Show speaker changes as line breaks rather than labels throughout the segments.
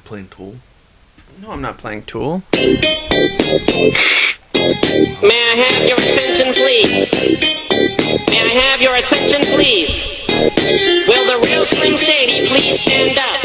playing Tool?
No, I'm not playing Tool.
May I have your attention, please? May I have your attention, please? Will the real Slim Shady please stand up?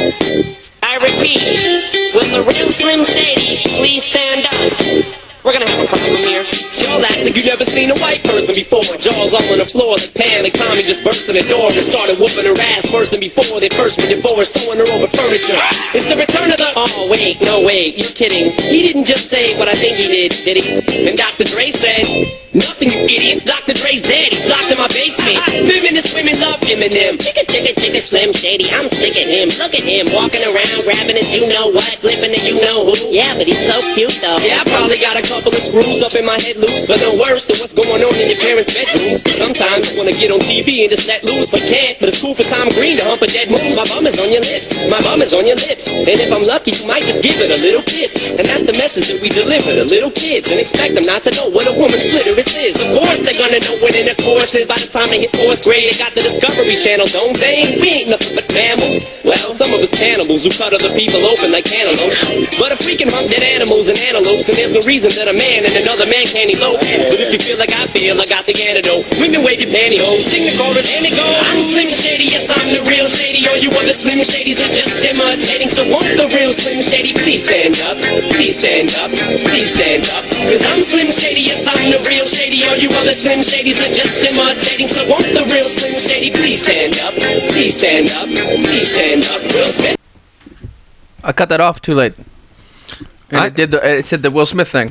I repeat, will the real Slim Shady please stand up? We're gonna have a problem here. Y'all act like you never seen a white person before. Jaws all on the floor like Pam, like Tommy just burst in the door and started whooping her ass worse than before. They first were divorced, sewing her over furniture. It's the return of the... Oh, wait, no, wait, you're kidding. He didn't just say what I think he did he? And Dr. Dre said... Nothing, you idiots. Dr. Dre's dead. He's locked in my basement. Feminist women love him and them. Chicka, chicka, chicka, Slim Shady. I'm sick of him. Look at him walking around, grabbing his you-know-what, flipping the you-know-who. Yeah, but he's so cute, though. Yeah, I probably got a couple of screws up in my head loose, but no worse than what's going on in your parents' bedrooms. Sometimes I wanna get on TV and just let loose, but can't. But it's cool for Tom Green to hump a dead moose. My bum is on your lips. My bum is on your lips. And if I'm lucky, you might just give it a little kiss. And that's the message that we deliver to little kids and expect them not to know what a woman's clitoris is. Of course they're gonna know what in the course is. By the time they hit 4th grade, they got the Discovery Channel, don't they? We ain't nothing but mammals. Well, some of us cannibals who cut other people open like cantaloupes. But if we can hunt dead animals and antelopes, then there's no reason that a man and another man can't elope. But if you feel like I feel, I got the antidote. Women wave your pantyhose, sing the chorus and it goes. I'm Slim Shady, yes I'm the real Shady. All you other Slim Shadys are just imitating. So won't the real Slim Shady please stand up? Please stand up, please stand up. Cause I'm Slim Shady, yes I'm the real Shady. All you other Slim Shadys are just imitating. So won't the real Slim Shady please stand up? Please stand up, please stand up. Will Smith.
I cut that off too late. And it said the Will Smith thing.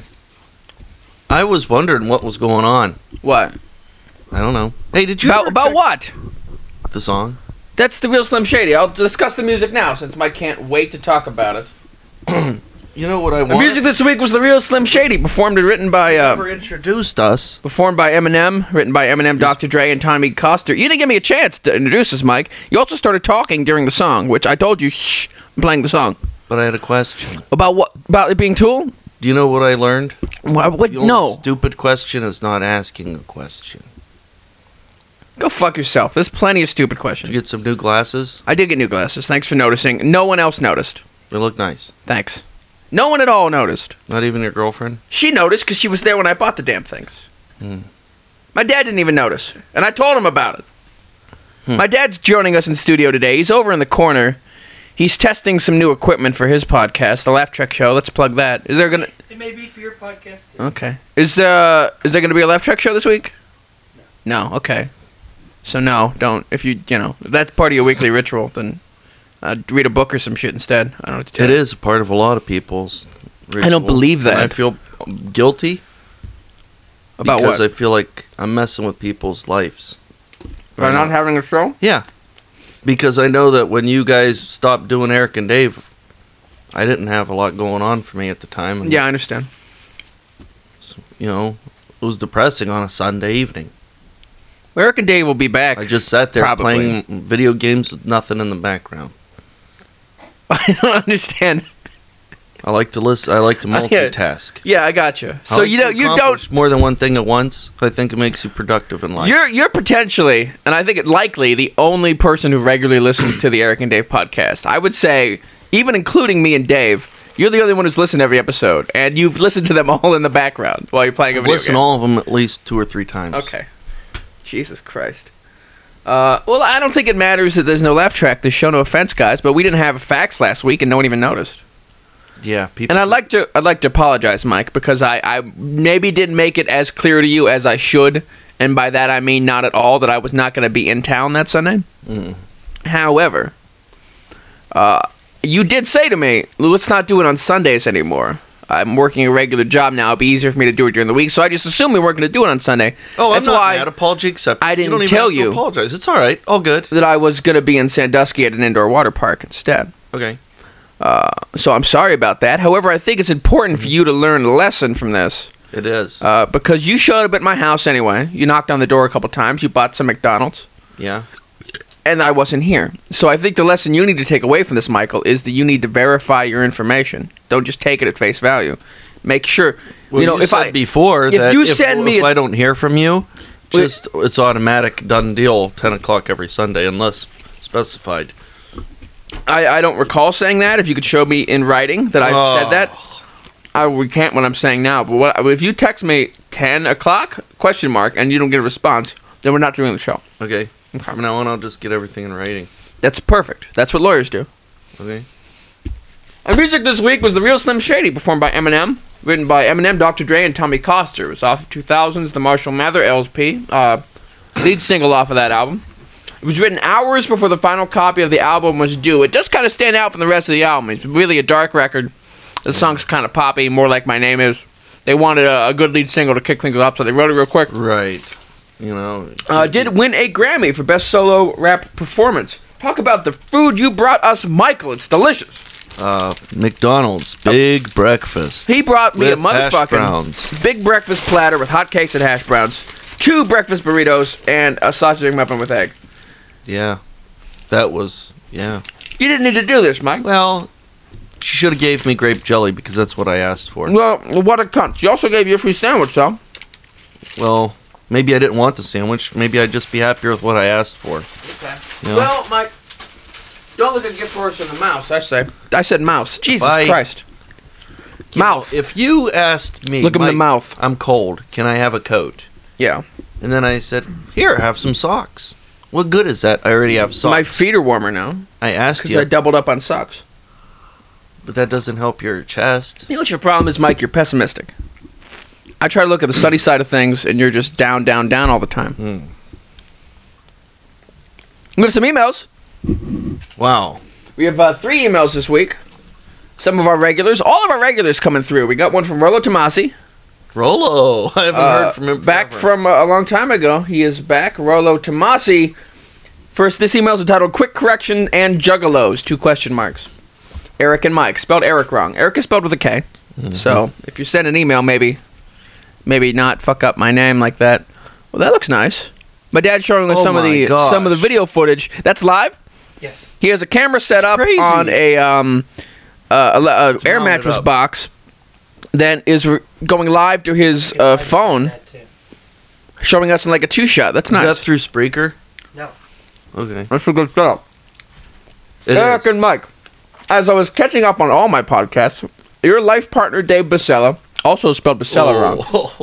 I was wondering what was going on.
What?
I don't know. Hey, did you
about what?
The song?
That's the real Slim Shady. I'll discuss the music now since Mike can't wait to talk about it.
You know what I want?
The music this week was the real Slim Shady, performed and written by
never introduced us.
Performed by Eminem, written by Eminem, Dr. Dre, and Tommy Coster. You didn't give me a chance to introduce us, Mike. You also started talking during the song, which I told you, shh, I'm playing the song.
But I had a question.
About what? About it being Tool?
Do you know what I learned?
What?
The only
No.
stupid question is not asking a question.
Go fuck yourself. There's plenty of stupid
Did
questions.
you get some new glasses?
I did get new glasses. Thanks for noticing. No one else noticed.
They look nice.
Thanks. No one at all noticed.
Not even your girlfriend?
She noticed because she was there when I bought the damn things. My dad didn't even notice, and I told him about it. My dad's joining us in the studio today. He's over in the corner. He's testing some new equipment for his podcast, the Laugh Track Show. Let's plug that. Is there gonna?
It may be for your podcast too.
Okay. Is there gonna be a Laugh Track Show this week? No. No. Okay. So no, don't. If if that's part of your weekly ritual, then read a book or some shit instead. I don't know what to tell you.
It is a part of a lot of people's ritual.
I don't believe that.
And I feel guilty
About
because
what?
I feel like I'm messing with people's lives.
By not having a show?
Yeah. Because I know that when you guys stopped doing Eric and Dave, I didn't have a lot going on for me at the time. And,
Yeah, I understand.
it was depressing on a Sunday evening.
Eric and Dave will be back.
I just sat there
Probably.
playing video games with nothing in the background.
I don't understand.
I like to listen. I like to multitask.
Yeah, I got you.
I
So
like
you
to
don't.
accomplish more than one thing at once. I think it makes you productive in life.
You're potentially, and I think it likely, the only person who regularly listens to the Eric and Dave podcast. I would say, even including me and Dave, you're the only one who's listened to every episode, and you've listened to them all in the background while you're playing a video
Listen
game.
to all of them at least 2 or 3 times.
Okay. Jesus Christ. Well, I don't think it matters that there's no laugh track. There's show no offense, guys, but we didn't have facts last week, and no one even noticed.
Yeah, people.
And I'd like to apologize, Mike, because I maybe didn't make it as clear to you as I should, and by that I mean not at all that I was not going to be in town that Sunday. However, you did say to me, let's not do it on Sundays anymore. I'm working a regular job now. It'll be easier for me to do it during the week, so I just assumed we weren't going to do it on Sunday.
Oh,
That's
I'm not
why
mad. Apology accepted.
I didn't
you don't
tell
even have to
you.
apologize. It's all right. All good.
That I was going to be in Sandusky at an indoor water park instead.
Okay.
So I'm sorry about that. However, I think it's important for you to learn a lesson from this.
It is.
Because you showed up at my house anyway. You knocked on the door a couple times. You bought some McDonald's.
Yeah.
And I wasn't here. So I think the lesson you need to take away from this, Michael, is that you need to verify your information. Don't just take it at face value. Make sure.
Well, you
if
said before
if
that
you send me
if I don't hear from you, it's automatic, done deal, 10 o'clock every Sunday, unless specified.
I don't recall saying that. If you could show me in writing that I've said that, I would recant what I'm saying now. But if you text me 10 o'clock, question mark, and you don't get a response, then we're not doing the show.
Okay. From now on, I'll just get everything in writing.
That's perfect. That's what lawyers do.
Okay.
And music this week was The Real Slim Shady, performed by Eminem, written by Eminem, Dr. Dre, and Tommy Coster. It was off of 2000's The Marshall Mather LP, lead single off of that album. It was written hours before the final copy of the album was due. It does kind of stand out from the rest of the album. It's really a dark record. The song's kind of poppy, more like My Name Is. They wanted a good lead single to kick things off, so they wrote it real quick.
Right. You know.
Did win a Grammy for Best Solo Rap Performance. Talk about the food you brought us, Michael. It's delicious.
McDonald's Big Breakfast.
He brought me a
with hash
motherfucking
browns.
big breakfast platter with hot cakes and hash browns, 2 breakfast burritos, and a sausage muffin with egg.
Yeah. That was, yeah.
You didn't need to do this, Mike.
Well, she should have gave me grape jelly because that's what I asked for.
Well, what a cunt. She also gave you a free sandwich, though.
Well, maybe I didn't want the sandwich. Maybe I'd just be happier with what I asked for.
Okay.
You know?
Well, Mike, don't look a gift horse in the mouse, I say. I said mouse. Jesus
I-
Christ.
You know,
Mouth.
if you asked me,
Look him in the
"Mike,
mouth."
I'm cold. Can I have a coat?
Yeah.
And then I said, here, have some socks. What good is that? I already have socks.
My feet are warmer now
I asked
because
you,
I doubled up on socks.
but that doesn't help your chest.
You know what your problem is, Mike? You're pessimistic. I try to look at the sunny side of things, and you're just down, down, down all the time. We have some emails.
Wow.
We have 3 emails this week. Some of our regulars, all of our regulars coming through. We got one from Rollo Tomasi.
Rollo. I haven't heard from him
Back
forever.
from a long time ago. He is back. Rollo Tomasi. First, this email is entitled Quick Correction and Juggalos, 2 question marks. Eric and Mike. Spelled Eric wrong. Eric is spelled with a K. So, if you send an email, maybe not fuck up my name like that. Well, that looks nice. My dad's showing us
Oh
some of
my
the
gosh.
video footage. That's live?
Yes.
He has a camera set
It's
up
crazy.
on a air
mounted
mattress
up.
box that is going live to his phone,
That too.
showing us in like a 2-shot. That's
Is
nice.
that through Spreaker?
No.
Okay.
That's a good setup.
It
Eric
is.
and Mike, as I was catching up on all my podcasts, your life partner Dave Basella, also spelled Basella wrong.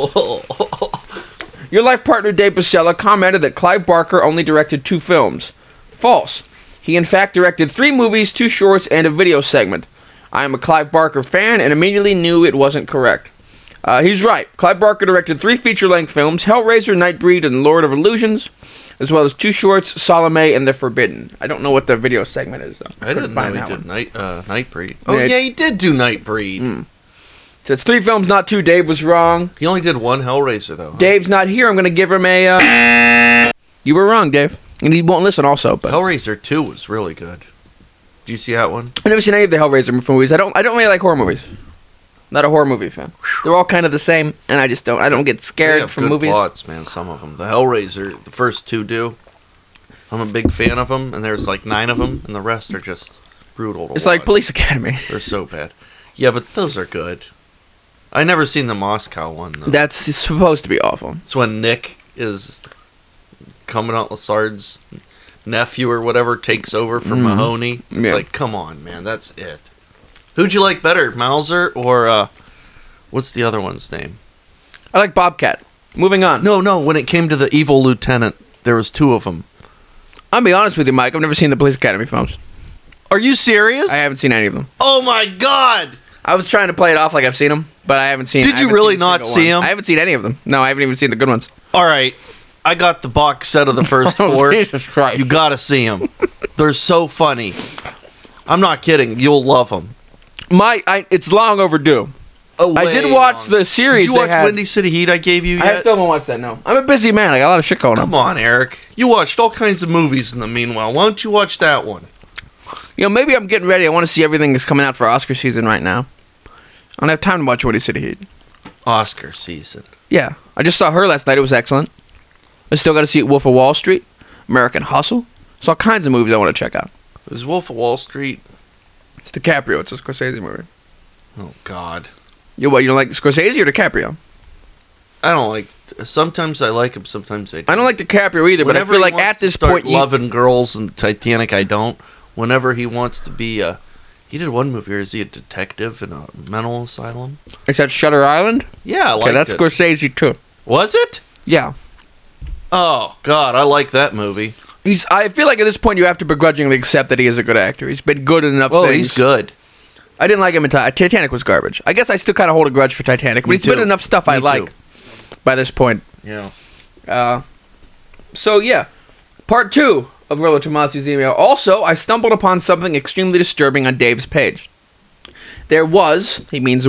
Your life partner Dave Basella commented that Clive Barker only directed 2 films. False. He in fact directed 3 movies, 2 shorts, and a video segment. I am a Clive Barker fan and immediately knew it wasn't correct. He's right. Clive Barker directed 3 feature-length films, Hellraiser, Nightbreed, and Lord of Illusions, as well as 2 shorts, Salome and The Forbidden. I don't know what the video segment is, though.
I didn't know he
that
did
one.
Nightbreed. Oh,
Yeah,
yeah, he did do Nightbreed.
So it's 3 films, not 2. Dave was wrong.
He only did 1 Hellraiser, though. Huh?
Dave's not here. I'm going to give him a... You were wrong, Dave. And he won't listen also, but...
Hellraiser 2 was really good. Do you see that one?
I've never seen any of the Hellraiser movies. I don't really like horror movies. Not a horror movie fan. They're all kind of the same, and I don't get
They
scared
have
from
good
movies.
plots, man, some of them. The Hellraiser, the first 2 do. I'm a big fan of them, and there's like 9 of them, and the rest are just brutal to
It's like
watch.
Police Academy.
They're so bad. Yeah, but those are good. I never seen the Moscow one, though.
That's supposed to be awful.
It's when Nick is Commandant Lassard's nephew or whatever takes over for Mahoney. It's
Yeah.
like, come on, man, that's it. Who'd you like better, Mauser or what's the other one's name?
I like Bobcat. Moving on.
No, when it came to the evil lieutenant, there was 2 of them.
I'll be honest with you, Mike. I've never seen the Police Academy films.
Are you serious?
I haven't seen any of them.
Oh my god!
I was trying to play it off like I've seen them, but I haven't seen.
Did
I
you
haven't
really
seen a
not
single
see
one.
'em?
I haven't seen any of them. No, I haven't even seen the good ones.
All right, I got the box set of the first 4.
Jesus Christ!
You gotta see them. They're so funny. I'm not kidding. You'll love them.
It's long overdue. I did watch the series
Did you
they
watch
had.
Windy City Heat I gave you
I
yet?
still haven't watched that. No, I'm a busy man. I got a lot of shit going on.
Come on, Eric. You watched all kinds of movies in the meanwhile. Why don't you watch that one?
You know, maybe I'm getting ready. I want to see everything that's coming out for Oscar season right now. I don't have time to watch Windy City Heat.
Oscar season.
Yeah, I just saw her last night. It was excellent. I still got to see Wolf of Wall Street, American Hustle. There's all kinds of movies I want to check out.
Is Wolf of Wall Street?
It's DiCaprio. It's a Scorsese movie.
Oh, God.
You don't like Scorsese or DiCaprio?
I don't like... Sometimes I like him, sometimes I don't.
I don't like DiCaprio either, but I
Whenever
feel
he
like
wants
at
to
this
start
point,
loving girls and Titanic, I don't. whenever he wants to be he did one movie, or is he a detective in a mental asylum?
Is that Shutter Island?
Yeah, I liked
that's
it.
Scorsese too.
Was it?
Yeah.
Oh, God, I like that movie.
I feel like at this point you have to begrudgingly accept that he is a good actor. He's been good in enough
Oh,
things.
he's good.
I didn't like him in Titanic was garbage. I guess I still kind of hold a grudge for Titanic, but
Me
he's been in
too.
enough stuff I
Me
like
too.
by this point.
Yeah.
So yeah, part 2 of Rollo Tomasi's email. Also, I stumbled upon something extremely disturbing on Dave's page. There was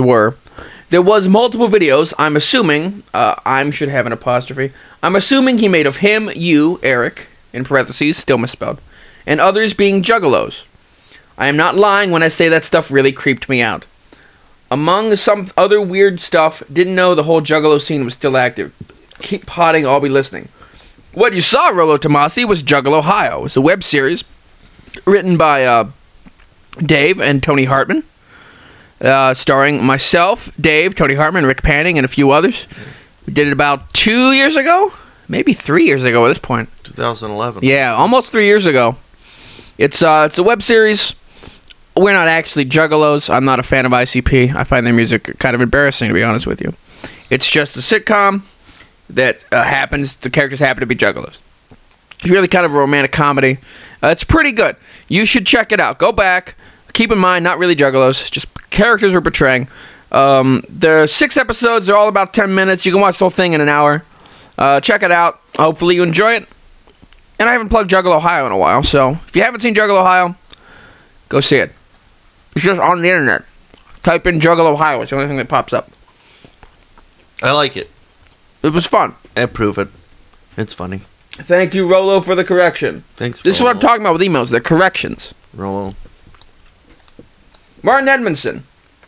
multiple videos, I'm assuming, should have an apostrophe, I'm assuming he made of him, you, Eric, in parentheses, still misspelled, and others being juggalos. I am not lying when I say that stuff really creeped me out. Among some other weird stuff, didn't know the whole juggalo scene was still active. Keep potting, I'll be listening. What you saw, Rollo Tomasi, was Juggalo Ohio. It's a web series written by Dave and Tony Hartman, starring myself, Dave, Tony Hartman, Rick Panning, and a few others. We did it about 2 years ago, maybe 3 years ago at this point.
2011.
Yeah, almost 3 years ago. It's a web series. We're not actually juggalos. I'm not a fan of ICP. I find their music kind of embarrassing, to be honest with you. It's just a sitcom that the characters happen to be juggalos. It's really kind of a romantic comedy. It's pretty good. You should check it out. Go back. Keep in mind, not really juggalos, just characters we're portraying. There are 6 episodes. They're all about 10 minutes. You can watch the whole thing in an hour. Check it out. Hopefully you enjoy it. And I haven't plugged Juggalo Ohio in a while, so if you haven't seen Juggalo Ohio, go see it. It's just on the internet. Type in Juggalo Ohio. It's the only thing that pops up.
I like it.
It was fun.
I approve it. It's funny.
Thank you, Rollo, for the correction.
Thanks,
This is what I'm talking about with emails. They're corrections.
Rollo.
Martin Edmondson.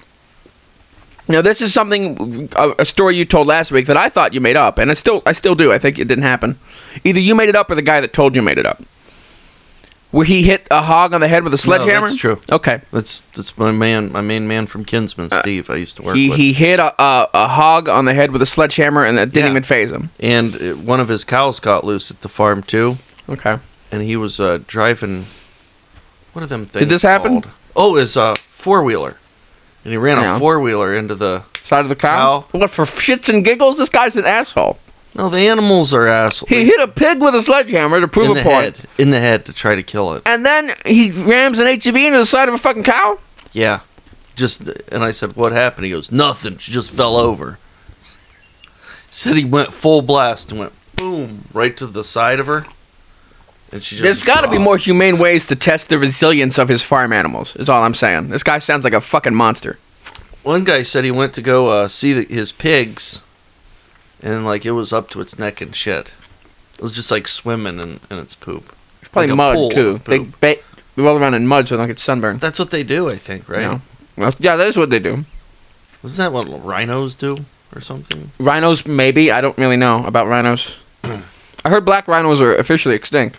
Now, this is something, a story you told last week that I thought you made up, and I still do. I think it didn't happen. Either you made it up or the guy that told you made it up. Where he hit a hog on the head with a sledgehammer?
No, that's true.
Okay.
That's my main man from Kinsman, Steve. I used to work with.
He hit a hog on the head with a sledgehammer, and that didn't even faze him.
And one of his cows got loose at the farm too.
Okay.
And he was driving. What are them things?
Did this happen?
called? Oh, it's a 4-wheeler, and he ran a 4-wheeler into the
side of the cow. What, for shits and giggles? This guy's an asshole.
No, the animals are assholes.
He hit a pig with a sledgehammer to prove a point.
In the head to try to kill it.
And then he rams an HEV into the side of a fucking cow?
Yeah. And I said, what happened? He goes, nothing. She just fell over. Said he went full blast and went boom right to the side of her. And she just
There's got to be more humane ways to test the resilience of his farm animals, is all I'm saying. This guy sounds like a fucking monster.
One guy said he went to go see his pigs. And, like, it was up to its neck and shit. It was just, like, swimming in its poop.
It's probably
like
mud, too. They roll around in mud so they don't get sunburned.
That's what they do, I think, right?
Yeah. Well, yeah, that is what they do.
Isn't that what rhinos do or something?
Rhinos, maybe. I don't really know about rhinos. I heard black rhinos are officially extinct.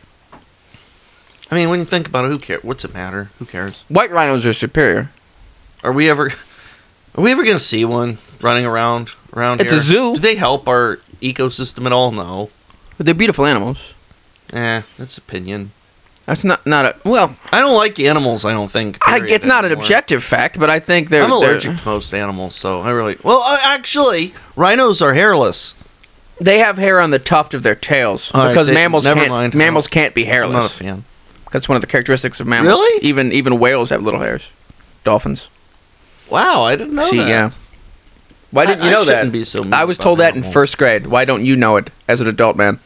I mean, when you think about it, who cares? What's it matter? Who cares?
White rhinos are superior.
Are we ever going to see one running around here?
It's a zoo.
Do they help our ecosystem at all? No.
But they're beautiful animals.
That's opinion.
That's not a... Well...
I don't like animals, I don't think.
It's not an objective fact, but I think they're...
I'm allergic to most animals, so I really... Well, actually, rhinos are hairless.
They have hair on the tuft of their tails. Because mammals can't be hairless.
I'm not a fan.
That's one of the characteristics of mammals.
Really?
Even whales have little hairs. Dolphins.
Wow, I didn't know that.
Yeah. Why didn't you know that?
Shouldn't be so mean
I was
about
told that in
animals.
first grade. Why don't you know it as an adult man?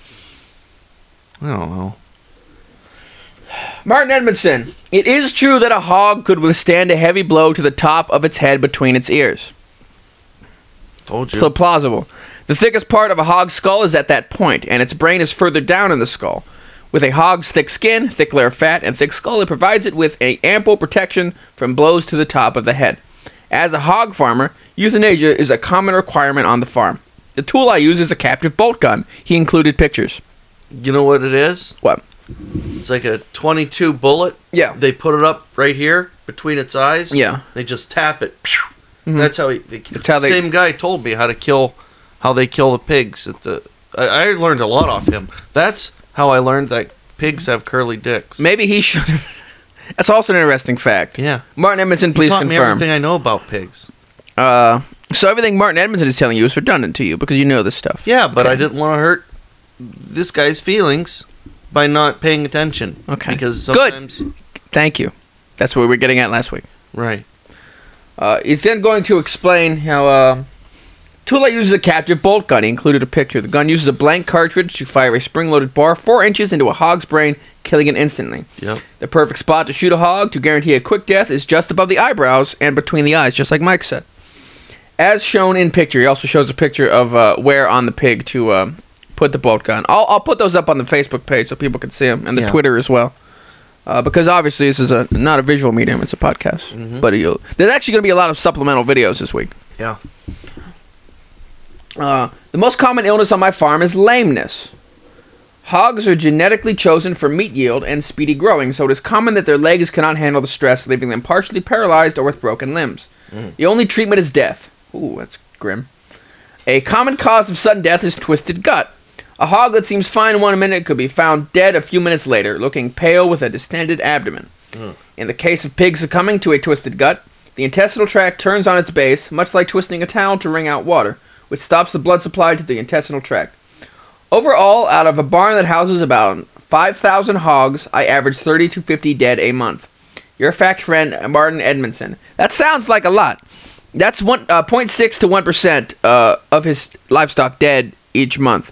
I don't know.
Martin Edmondson. It is true that a hog could withstand a heavy blow to the top of its head between its ears.
Told you.
So plausible. The thickest part of a hog's skull is at that point, and its brain is further down in the skull. With a hog's thick skin, thick layer of fat, and thick skull, it provides it with ample protection from blows to the top of the head. As a hog farmer, euthanasia is a common requirement on the farm. The tool I use is a captive bolt gun. He included pictures.
You know what it is?
What?
It's like a 22 bullet.
Yeah.
They put it up right here between its eyes.
Yeah.
They just tap it.
Mm-hmm.
That's how same guy told me how they kill the pigs at the. I learned a lot off him. That's how I learned that pigs have curly dicks.
Maybe he should. That's also an interesting fact.
Yeah.
Martin Edmondson, please
Taught me
confirm.
everything I know about pigs.
So everything Martin Edmondson is telling you is redundant to you because you know this stuff.
Yeah, but
Okay.
I didn't want to hurt this guy's feelings by not paying attention.
Okay.
Because
Good.
sometimes...
Thank you. That's what we were getting at last week.
Right.
He's then going to explain how Tula uses a captive bolt gun. He included a picture. The gun uses a blank cartridge to fire a spring-loaded bar 4 inches into a hog's brain, killing it instantly.
Yep.
The perfect spot to shoot a hog to guarantee a quick death is just above the eyebrows and between the eyes, just like Mike said. As shown in picture, he also shows a picture of where on the pig to put the bolt gun. I'll put those up on the Facebook page so people can see them, and the
Yeah.
Twitter as well. Because obviously this is not a visual medium, it's a podcast.
Mhm.
But there's actually going to be a lot of supplemental videos this week.
Yeah.
The most common illness on my farm is lameness. Hogs are genetically chosen for meat yield and speedy growing, so it is common that their legs cannot handle the stress, leaving them partially paralyzed or with broken limbs. The only treatment is death. Ooh, that's grim. A common cause of sudden death is twisted gut. A hog that seems fine 1 minute could be found dead a few minutes later, looking pale with a distended abdomen. In the case of pigs succumbing to a twisted gut, the intestinal tract turns on its base, much like twisting a towel to wring out water, which stops the blood supply to the intestinal tract. Overall, out of a barn that houses about 5,000 hogs, I average 30 to 50 dead a month. Your fact friend, Martin Edmondson. That sounds like a lot. That's 0.6 to 1% of his livestock dead each month.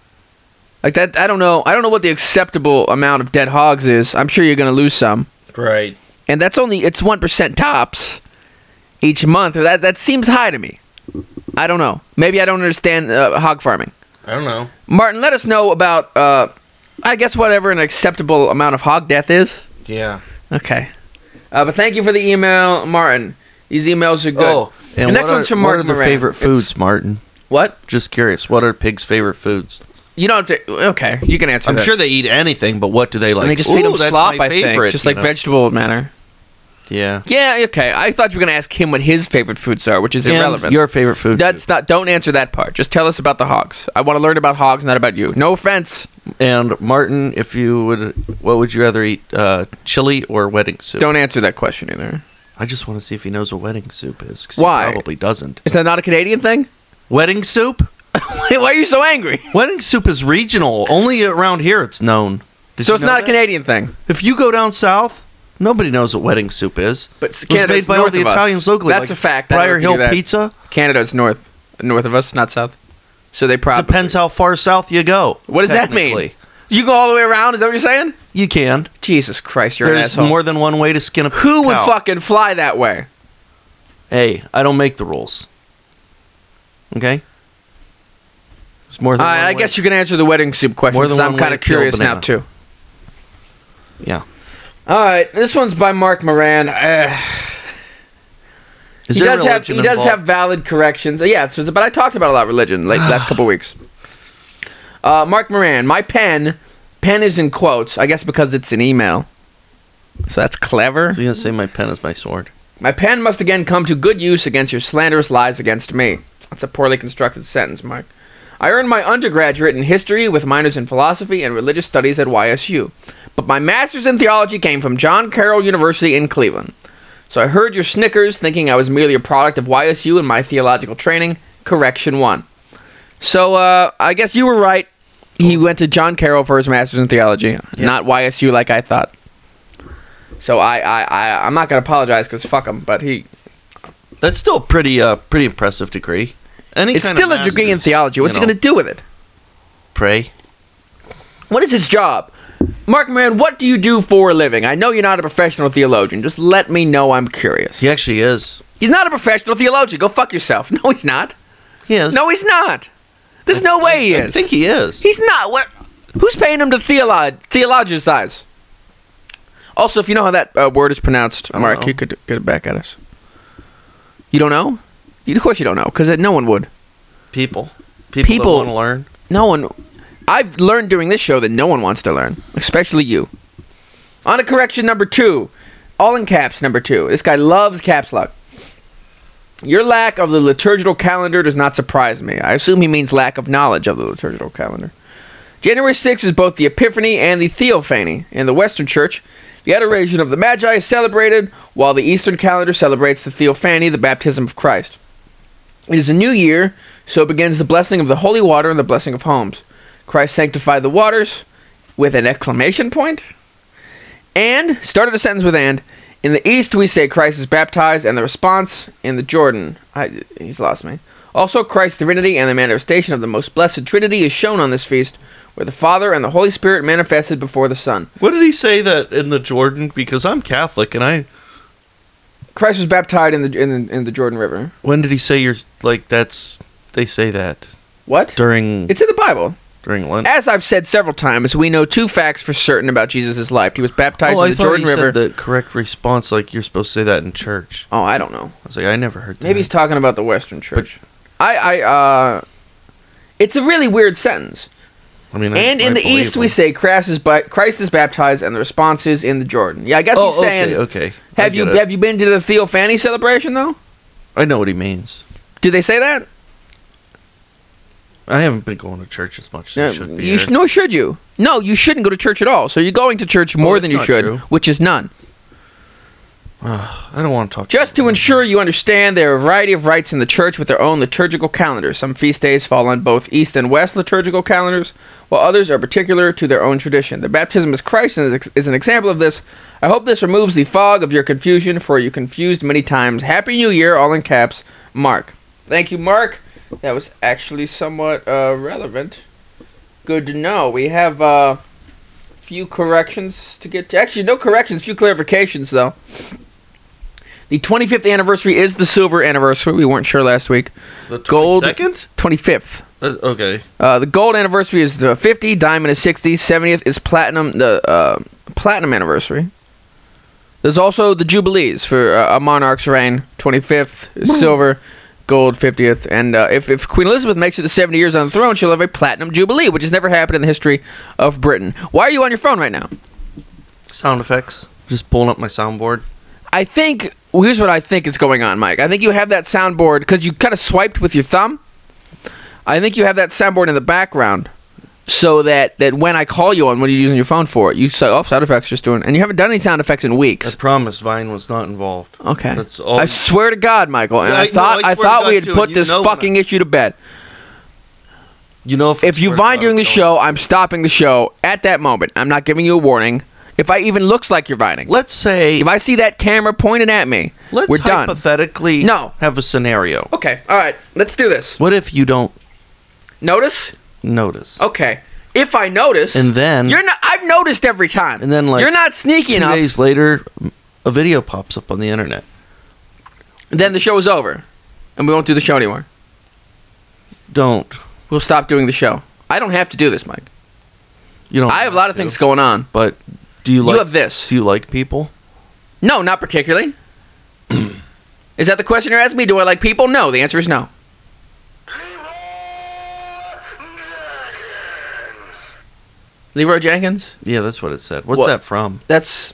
Like that, I don't know what the acceptable amount of dead hogs is. I'm sure you're going to lose some.
Right.
And it's 1% tops each month. That seems high to me. I don't know. Maybe I don't understand hog farming.
I don't know.
Martin, let us know about, I guess, whatever an acceptable amount of hog death is.
Yeah.
Okay. But thank you for the email, Martin. These emails are good.
Oh, and
the next one's from Martin
What are their
Moran.
favorite foods, Martin?
What?
Just curious. What are pigs' favorite foods?
You don't have to... Okay, you can answer
I'm
that.
sure they eat anything, but what do they like?
And they just feed them
that's
slop,
my
I
favorite,
think. Just like vegetable manner.
Yeah.
Yeah, okay. I thought you were going to ask him what his favorite foods are, which is irrelevant.
And your favorite food.
That's not... Don't answer that part. Just tell us about the hogs. I want to learn about hogs, not about you. No offense.
And Martin, if you would, what would you rather eat? Chili or wedding soup?
Don't answer that question either.
I just want to see if he knows what wedding soup is. 'Cause
Why?
He probably doesn't.
Is that not a Canadian thing?
Wedding soup?
Why are you so angry?
Wedding soup is regional. Only around here it's known. Did
So
you
it's
know
not a
that?
Canadian thing.
If you go down south, nobody knows what wedding soup is.
But
It was
Canada's
made by all
north
the
of us.
Italians locally.
That's
like
a fact. I know
Briar
if you
Hill
do that.
Pizza.
Canada's north of us, not south. So they probably...
Depends how far south you go.
What does that mean?
technically.
You go all the way around? Is that what you're saying?
You can.
Jesus Christ, you're an
There's
asshole.
more than one way to skin a
Who would
cow.
fucking fly that way?
Hey, I don't make the rules. Okay? It's more than one
I
way.
guess you can answer the wedding soup question
More than
because I'm
one
kind
way
of
to kill a
curious now
banana.
too.
Yeah.
All right, this one's by Mark Moran.
Is
He
there
does have
religion
he does
involved?
have valid corrections. Yeah, but I talked about a lot of religion last couple weeks. Mark Moran, my pen is in quotes. I guess because it's an email, so that's clever.
I was going to say my pen is my sword.
My pen must again come to good use against your slanderous lies against me. That's a poorly constructed sentence, Mark. I earned my undergraduate in history with minors in philosophy and religious studies at YSU. But my master's in theology came from John Carroll University in Cleveland. So I heard your snickers thinking I was merely a product of YSU and my theological training. Correction 1. So I guess you were right. He went to John Carroll for his master's in theology, not YSU like I thought. So I'm not going to apologize because fuck him, but he...
That's still a pretty impressive degree.
It's still a degree in theology. What's he going to do with it?
Pray.
What is his job? Mark Moran, what do you do for a living? I know you're not a professional theologian. Just let me know. I'm curious.
He actually is.
He's not a professional theologian. Go fuck yourself. No, he's not.
He is.
No, he's not. There's no way he
I
is.
think he is.
He's not. What? Who's paying him to theologize? Also, if you know how that word is pronounced,
don't
Mark,
know.
you could get it back at us. You don't know? Of course you don't know, because no one would.
People
People-
that want to learn.
No one. I've learned during this show that no one wants to learn, especially you. On to correction number 2. All in caps number 2. This guy loves caps lock. Your lack of the liturgical calendar does not surprise me. I assume he means lack of knowledge of the liturgical calendar. January 6th is both the Epiphany and the Theophany. In the Western Church, The adoration of the Magi is celebrated, while the Eastern calendar celebrates the Theophany, the baptism of Christ. It is a new year, so begins the blessing of the holy water and the blessing of homes. Christ sanctified the waters with an exclamation point. And, started a sentence with and. In the East, we say Christ is baptized, and the response in the Jordan. He's lost me. Also, Christ's divinity and the manifestation of the most blessed Trinity is shown on this feast, where the Father and the Holy Spirit manifested before the Son.
What did he say that in the Jordan? Because I'm Catholic, and
Christ was baptized in the Jordan River.
When did he say they say that?
What?
During
It's in the Bible.
During Lent?
As I've said several times, we know 2 facts for certain about Jesus' life. He was baptized in the Jordan River.
I thought he said the correct response, like you're supposed to say that in church.
Oh, I don't know.
I was like, I never heard that.
Maybe he's talking about the Western Church. It's a really weird sentence.
I mean,
and in the East, we say Christ is baptized, and the response is in the Jordan. Yeah, I guess he's saying.
Okay.
Have you been to the Theophany celebration though?
I know what he means.
Do they say that?
I haven't been going to church as much as I should be.
Nor should you. No, you shouldn't go to church at all. So you're going to church more than you should,
true.
Which is none.
I don't want to talk.
Just to ensure you understand, there are a variety of rites in the church with their own liturgical calendars. Some feast days fall on both East and West liturgical calendars, while others are particular to their own tradition. The baptism of Christ is an example of this. I hope this removes the fog of your confusion, for you confused many times. Happy New Year, all in caps, Mark. Thank you, Mark. That was actually somewhat relevant. Good to know. We have a few corrections to get to. Actually, no corrections, few clarifications, though. The 25th anniversary is the silver anniversary. We weren't sure last week.
The 22nd?
Gold, 25th.
Okay.
The gold anniversary is 50, diamond is 60, 70th is platinum, the platinum anniversary. There's also the jubilees for a monarch's reign. 25th is silver, gold 50th. And if Queen Elizabeth makes it to 70 years on the throne, she'll have a platinum jubilee, which has never happened in the history of Britain. Why are you on your phone right now?
Sound effects. Just pulling up my soundboard.
Here's what I think is going on, Mike. I think you have that soundboard because you kind of swiped with your thumb. I think you have that soundboard in the background so that when I call you on, what are you using your phone for? You say, oh, sound effects just doing, and you haven't done any sound effects in weeks.
I promise Vine was not involved.
Okay.
That's all.
I swear to God, Michael. And
Yeah,
I thought we had put this fucking issue to bed.
You know,
If you Vine during the show, I'm stopping the show at that moment. I'm not giving you a warning. If I even looks like you're Vining.
Let's say.
If I see that camera pointed at me, we're done.
Hypothetically have a scenario.
Okay, all right. Let's do this.
What if you don't
notice? Okay. If I notice,
and then
you're not. I've noticed every time.
And then, like,
you're not sneaky
2
enough.
2 days later, a video pops up on the internet.
Then the show is over, and we won't do the show anymore.
Don't.
We'll stop doing the show. I don't have to do this, Mike.
You don't.
I have a lot of things going on.
But do you like?
You have this.
Do you like people?
No, not particularly. Is that the question you're asking me? Do I like people? No. The answer is no. Leroy Jenkins?
Yeah, that's what it said. What's that from?
That's...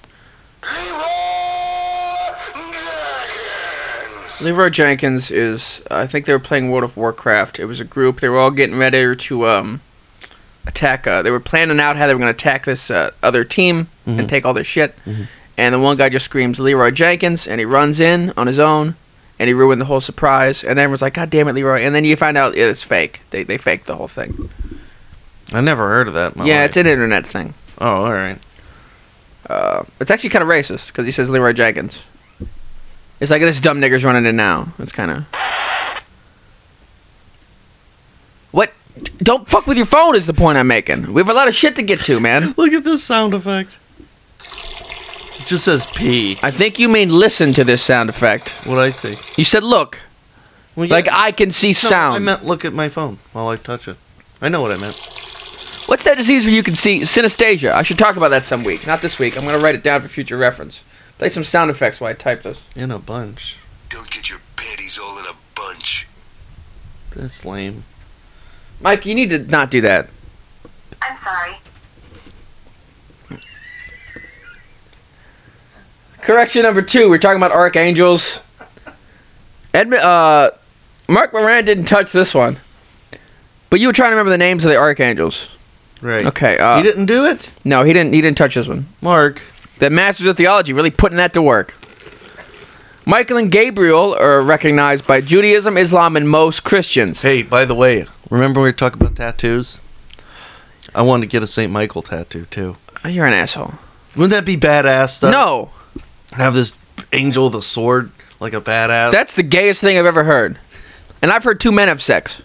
Leroy Jenkins is... I think they were playing World of Warcraft. It was a group. They were all getting ready to attack... they were planning out how they were going to attack this other team and take all their shit. Mm-hmm. And the one guy just screams, Leroy Jenkins, and he runs in on his own, and he ruined the whole surprise. And everyone's like, God damn it, Leroy. And then you find out it's fake. They faked the whole thing.
I never heard of that in my
Yeah,
life.
it's an internet thing.
Oh, all right.
It's actually kind of racist, because he says Leroy Jenkins. It's like, this dumb nigger's running in now. It's kind of... What? Don't fuck with your phone is the point I'm making. We have a lot of shit to get to, man.
Look at this sound effect. It just says P.
I think you mean listen to this sound effect.
What'd I say?
You said look.
Well, yeah.
Like I can see sound.
I meant look at my phone while I touch it. I know what I meant.
What's that disease where you can see synesthesia? I should talk about that some week. Not this week. I'm going to write it down for future reference. Play some sound effects while I type this.
In a bunch.
Don't get your panties all in a bunch.
That's lame.
Mike, you need to not do that.
I'm sorry.
Correction number 2. We're talking about archangels. Mark Moran didn't touch this one. But you were trying to remember the names of the archangels.
Right.
Okay.
He didn't do it?
No, he didn't touch this one.
Mark.
That Masters of Theology, really putting that to work. Michael and Gabriel are recognized by Judaism, Islam, and most Christians.
Hey, by the way, remember we were talking about tattoos? I wanted to get a St. Michael tattoo, too.
Oh, you're an asshole.
Wouldn't that be badass, though?
No.
Have this angel with a sword like a badass?
That's the gayest thing I've ever heard. And I've heard two men have sex.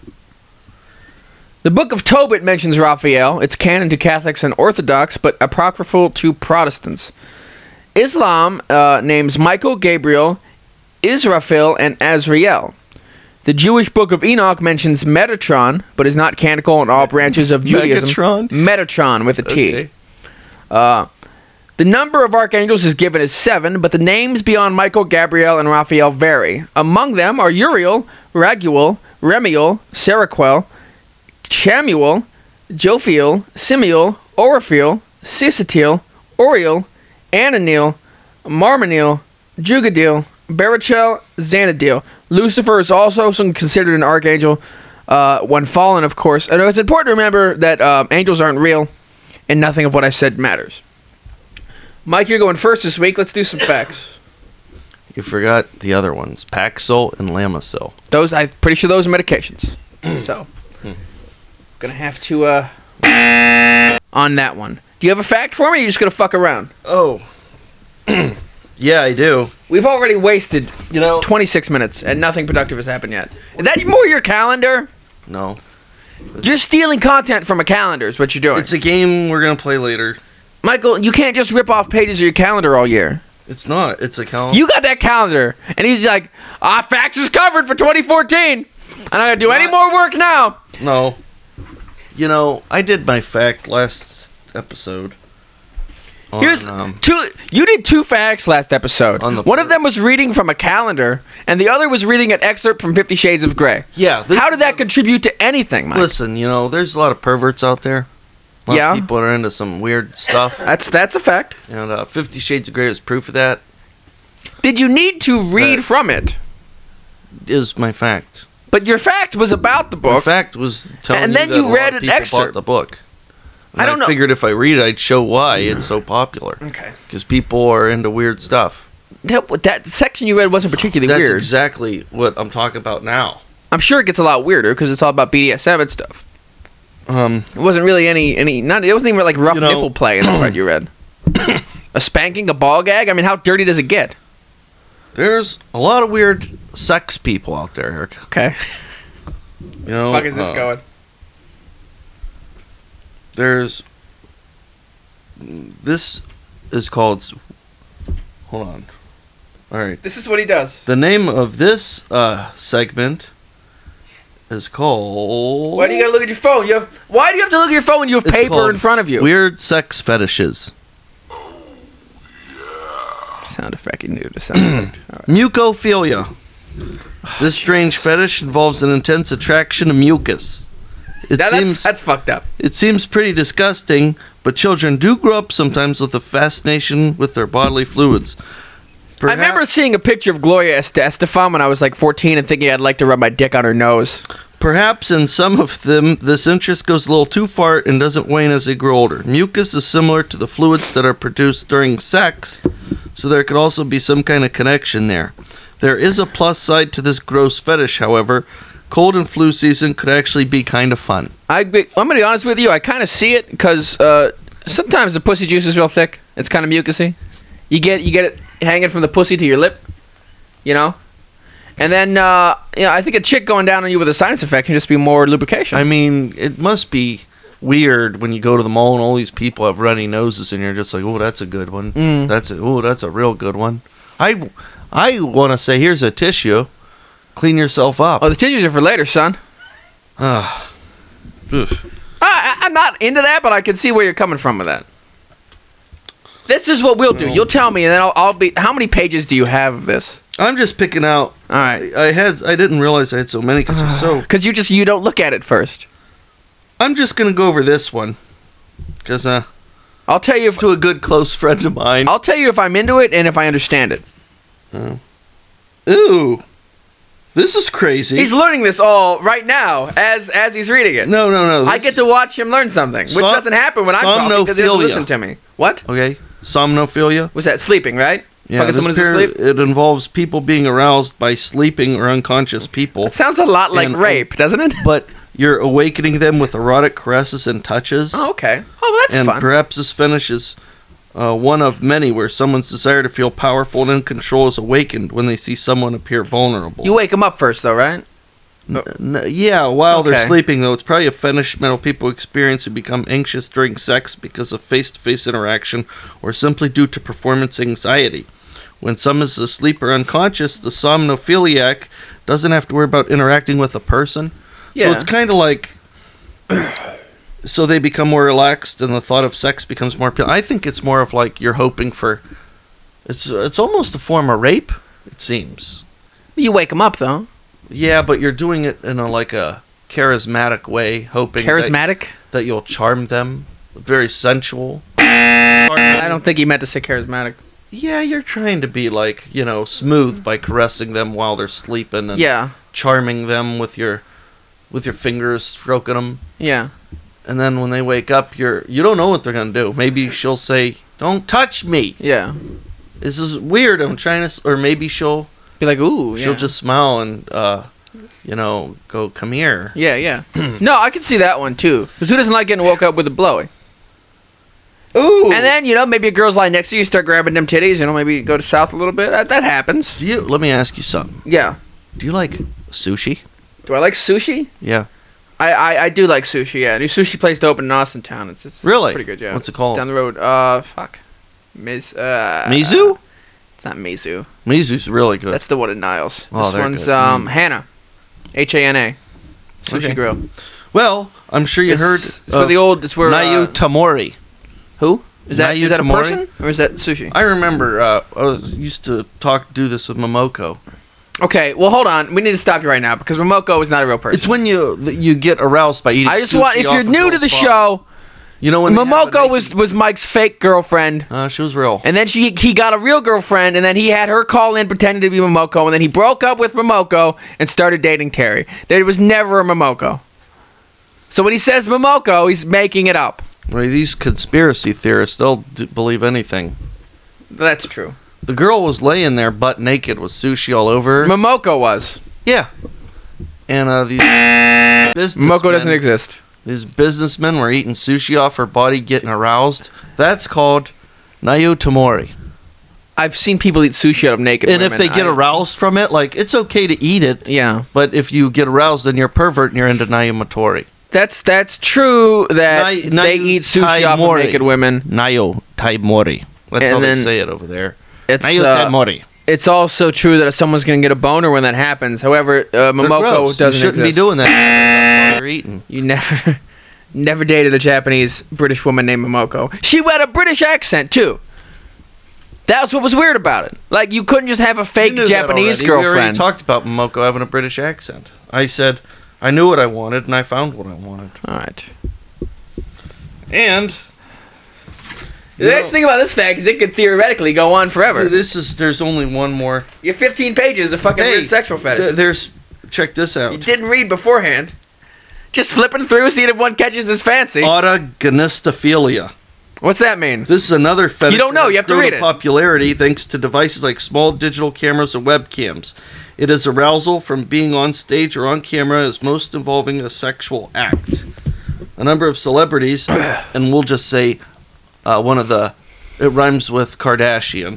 The Book of Tobit mentions Raphael. It's canon to Catholics and Orthodox, but apocryphal to Protestants. Islam names Michael, Gabriel, Israfil, and Azrael. The Jewish Book of Enoch mentions Metatron, but is not canonical in all branches of Judaism.
Megatron?
Metatron with a T.
Okay.
The number of archangels is given as 7, but the names beyond Michael, Gabriel, and Raphael vary. Among them are Uriel, Raguel, Remiel, Seraquel, Chamuel, Jophiel, Simiel, Oriphiel, Sisatiel, Oriel, Ananiel, Marmaniel, Jugadiel, Barachel, Xanadiel. Lucifer is also considered an archangel when fallen, of course. And it's important to remember that angels aren't real, and nothing of what I said matters. Mike, you're going first this week. Let's do some facts.
You forgot the other ones. Paxil and Lamisil.
Those, I'm pretty sure those are medications. So, gonna have to, on that one. Do you have a fact for me, or are you just gonna fuck around?
Oh. Yeah, I do.
We've already wasted,
26
26 minutes, and nothing productive has happened yet. Is that more your calendar?
No.
Just stealing content from a calendar is what you're doing.
It's a game we're going to play later.
Michael, you can't just rip off pages of your calendar all year.
It's not. It's a calendar.
You got that calendar, and he's like, facts is covered for 2014. I'm not going to do any more work now.
No. I did my fact last episode.
Here's two. You did 2 facts last episode. One of them was reading from a calendar, and the other was reading an excerpt from 50 Shades of Grey.
Yeah.
How did that contribute to anything, Mike?
Listen, there's a lot of perverts out there. A lot of people are into some weird stuff.
That's a fact.
And 50 Shades of Grey is proof of that.
Did you need to read from it?
Is my fact.
But your fact was about the book.
My fact was telling
and
you
then
that
you
a
read
lot of
an
people
excerpt.
bought the book. And
I don't know.
I figured if I read it, I'd show why it's so popular.
Okay.
Because people are into weird stuff.
That section you read wasn't particularly
That's
weird.
exactly what I'm talking about now.
I'm sure it gets a lot weirder because it's all about BDSM and stuff. It wasn't really any. It wasn't even like rough nipple play in the part you read. A spanking, a ball gag. I mean, how dirty does it get?
There's a lot of weird sex people out there, Eric.
Okay.
The
fuck is this going?
This is called. Hold on. All right.
This is what he does.
The name of this segment is called.
Why do you gotta look at your phone? Why do you have to look at your phone when you have
It's
paper
called
in front of you?
Weird sex fetishes.
Sound effect you knew to sound effect. All right.
Mucophilia. This strange fetish involves an intense attraction to mucus.
That's fucked up.
It seems pretty disgusting, but children do grow up sometimes with a fascination with their bodily fluids.
I remember seeing a picture of Gloria Estefan when I was like 14 and thinking I'd like to rub my dick on her nose.
Perhaps in some of them, this interest goes a little too far and doesn't wane as they grow older. Mucus is similar to the fluids that are produced during sex, so there could also be some kind of connection there. There is a plus side to this gross fetish, however. Cold and flu season could actually be kind of fun.
I'm going to be honest with you, I kind of see it because sometimes the pussy juice is real thick. It's kind of mucusy. You get it hanging from the pussy to your lip, And then, I think a chick going down on you with a sinus infection can just be more lubrication.
I mean, it must be weird when you go to the mall and all these people have runny noses and you're just like, oh, that's a good one. That's a real good one. I want to say, here's a tissue. Clean yourself up.
Oh, the tissues are for later, son. I'm not into that, but I can see where you're coming from with that. This is what we'll do. You'll tell me, and then I'll be. How many pages do you have of this?
I'm just picking out.
All right.
I didn't realize I had so many because it's so.
Because you don't look at it first.
I'm just gonna go over this one, because
I'll tell you
it's to a good close friend of mine.
I'll tell you if I'm into it and if I understand it.
Ooh, this is crazy.
He's learning this all right now as he's reading it.
No.
I get to watch him learn something, which doesn't happen when I'm talking because he doesn't listen to me. What?
Okay. somnophilia.
Was that sleeping, right?
Yeah,
Fucking someone who's asleep?
it involves people being aroused by sleeping or unconscious people.
It sounds a lot like
And,
rape, doesn't it?
But you're awakening them with erotic caresses and touches.
Oh, okay. Oh, well, that's
and
fun.
perhaps this finishes one of many where someone's desire to feel powerful and in control is awakened when they see someone appear vulnerable.
You wake them up first, though, right?
Yeah, while they're
Okay.
sleeping, though, it's probably a fetish mental people experience who become anxious during sex because of face-to-face interaction or simply due to performance anxiety. When someone is asleep or unconscious, the somnophiliac doesn't have to worry about interacting with a person. So
Yeah.
it's kind of like... So they become more relaxed and the thought of sex becomes more appealing. I think it's more of like you're hoping for... It's almost a form of rape, it seems.
You wake them up, though.
Yeah, but you're doing it in a charismatic way, hoping
Charismatic?
that you'll charm them. Very sensual.
I don't think he meant to say charismatic.
Yeah, you're trying to be smooth by caressing them while they're sleeping and
Yeah.
charming them with your fingers, stroking them.
Yeah.
And then when they wake up, you don't know what they're gonna do. Maybe she'll say, "Don't touch me."
Yeah.
This is weird. I'm trying to, or maybe she'll
Be like, ooh, yeah.
she'll just smile and go, "Come here."
Yeah, yeah. No, I can see that one, too. Because who doesn't like getting woke up with a blowy?
Ooh.
And then, maybe a girl's lying next to you, start grabbing them titties, maybe go to south a little bit. That happens.
Let me ask you something.
Yeah.
Do you like sushi?
Do I like sushi?
Yeah.
I do like sushi, yeah. New sushi place to open in Austin Town. It's
Really?
pretty good, yeah.
What's it called?
Down the road. Fuck.
Mizu?
It's not Mizu.
Mizu's really good.
That's the one in Niles.
Oh,
This
they're
one's
good.
Hana. Hana. Sushi
Okay.
Grill.
Well, I'm sure you heard
It's where the old. It's where.
Nayu Tamori.
Who? Is that
Nayu
a
Tamori?
person or is that sushi?
I remember I used to do this with Momoko.
Okay, well, hold on. We need to stop you right now because Momoko is not a real person.
It's when you get aroused by eating.
I just
sushi
want. If
off
you're
a
new to
girl's
the
body.
show,
you know when they have a
Momoko
naked-
was Mike's fake girlfriend.
She was real.
And then he got a real girlfriend, and then he had her call in pretending to be Momoko, and then he broke up with Momoko and started dating Terry. There was never a Momoko. So when he says Momoko, he's making it up.
Well, these conspiracy theorists, they'll believe anything.
That's true.
The girl was laying there butt naked with sushi all over her.
Momoko was.
Yeah. And these
Momoko doesn't exist.
These businessmen were eating sushi off her body, getting aroused. That's called Nayu Tamori.
I've seen people eat sushi out of naked
And
women.
if they get aroused from it, it's okay to eat it.
Yeah.
But if you get aroused, then you're a pervert and you're into Nayu Matori.
That's true that they
Nayu
eat sushi off of
Taimori.
naked women.
Nayu Taimori. That's
And
how they
then
say it over there.
It's
Nayu Taimori.
it's also true that someone's going to get a boner when that happens. However,
They're
Momoko
gross.
doesn't
You shouldn't
exist.
be doing that. That's why you're eating.
You never dated a Japanese British woman named Momoko. She had a British accent too. That's what was weird about it. Like you couldn't just have a fake
You knew that
Japanese
already. We already
girlfriend.
talked about Momoko having a British accent. I said I knew what I wanted and I found what I wanted.
All right.
And
The next thing about this fact is it could theoretically go on forever.
there's only one more.
You have 15 pages of fucking weird sexual fetish.
Check this
You
out.
didn't read beforehand. Just flipping through, seeing if one catches his fancy.
Autogonistophilia.
What's that mean?
This is another fetish.
You don't know,
that has
you have to
grown
read it.
Popularity thanks to devices like small digital cameras and webcams. It is arousal from being on stage or on camera is most involving a sexual act. A number of celebrities, and we'll just say it rhymes with Kardashian,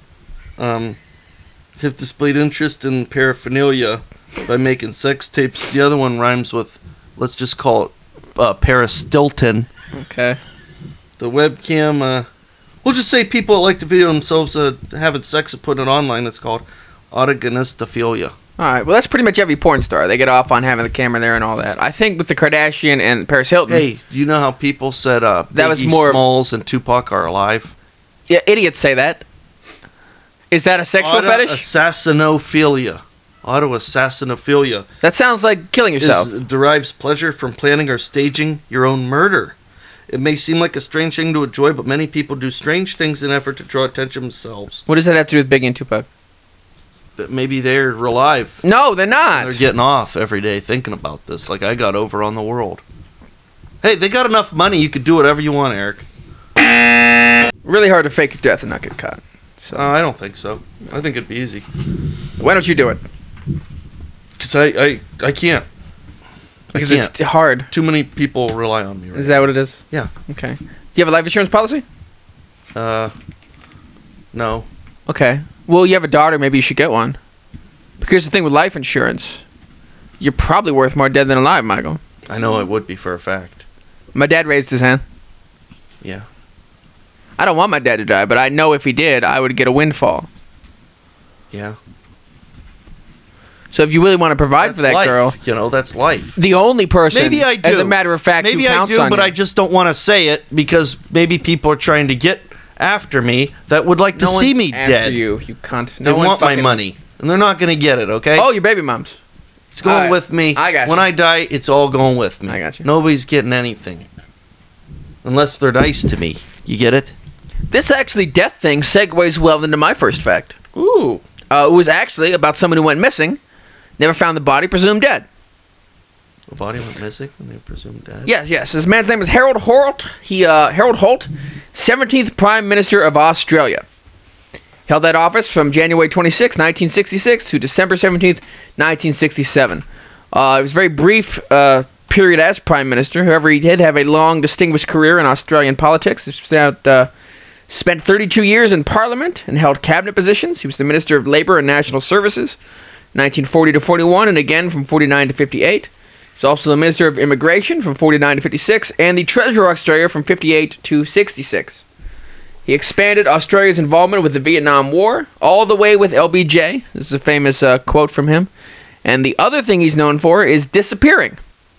have displayed interest in paraphernalia by making sex tapes. The other one rhymes with, let's just call it Paris Hilton.
Okay.
The webcam, we'll just say people that like to video themselves having sex and putting it online. It's called autogonistophilia.
All right. Well, that's pretty much every porn star. They get off on having the camera there and all that. I think with the Kardashian and Paris Hilton.
Hey, do you know how people said
That was
Biggie
more-
Smalls and Tupac are alive?
Yeah, idiots say that. Is that a sexual fetish?
Autoassassinophia. Autoassassinophia
That sounds like killing yourself.
derives pleasure from planning or staging your own murder. It may seem like a strange thing to enjoy, but many people do strange things in an effort to draw attention themselves.
What does that have to do with Biggie and Tupac?
That maybe they're alive.
No, they're not.
They're getting off every day thinking about this, like I got over on the world. Hey, they got enough money, you could do whatever you want, Eric.
Really hard to fake your death and not get caught.
I don't think so. I think it'd be easy.
Why don't you do it?
Because I can't.
Because
I can't.
it's hard.
Too many people rely on me right
Is that what it is?
Yeah.
Okay. Do you have a life insurance policy?
No.
Okay. Well, you have a daughter. Maybe you should get one. But here's the thing with life insurance. You're probably worth more dead than alive, Michael.
I know it would be for a fact.
My dad raised his hand.
Yeah.
I don't want my dad to die, but I know if he did, I would get a windfall.
Yeah.
So if you really want to provide for that
life.
girl,
You know, that's life.
the only person,
Maybe I do.
as a matter of fact,
Maybe
who
I
counts
do,
on
but
you.
I just don't want to say it because maybe people are trying to get after me that would like to
No
see
one's
me
after
dead.
You cunt.
They
No one
want my
fucking-
money, and they're not going to get it, okay?
Oh, your baby moms.
It's going
Alright.
with me.
I got
When
you.
I die, it's all going with me.
I got you.
Nobody's getting anything. Unless they're nice to me. You get it?
This actually death thing segues well into my first fact.
Ooh.
It was actually about someone who went missing, never found the body, presumed dead.
The body went missing and they presumed dead?
Yes. This man's name is Harold Holt. Harold Holt, 17th Prime Minister of Australia. Held that office from January 26, 1966 to December 17th, 1967. It was a very brief period as Prime Minister. However, he did have a long, distinguished career in Australian politics. He spent 32 years in Parliament and held cabinet positions. He was the Minister of Labour and National Services, 1940 to 41, and again from 49 to 58. He's also the Minister of Immigration from 49 to 56, and the Treasurer of Australia from 58 to 66. He expanded Australia's involvement with the Vietnam War, all the way with LBJ. This is a famous quote from him. And the other thing he's known for is disappearing.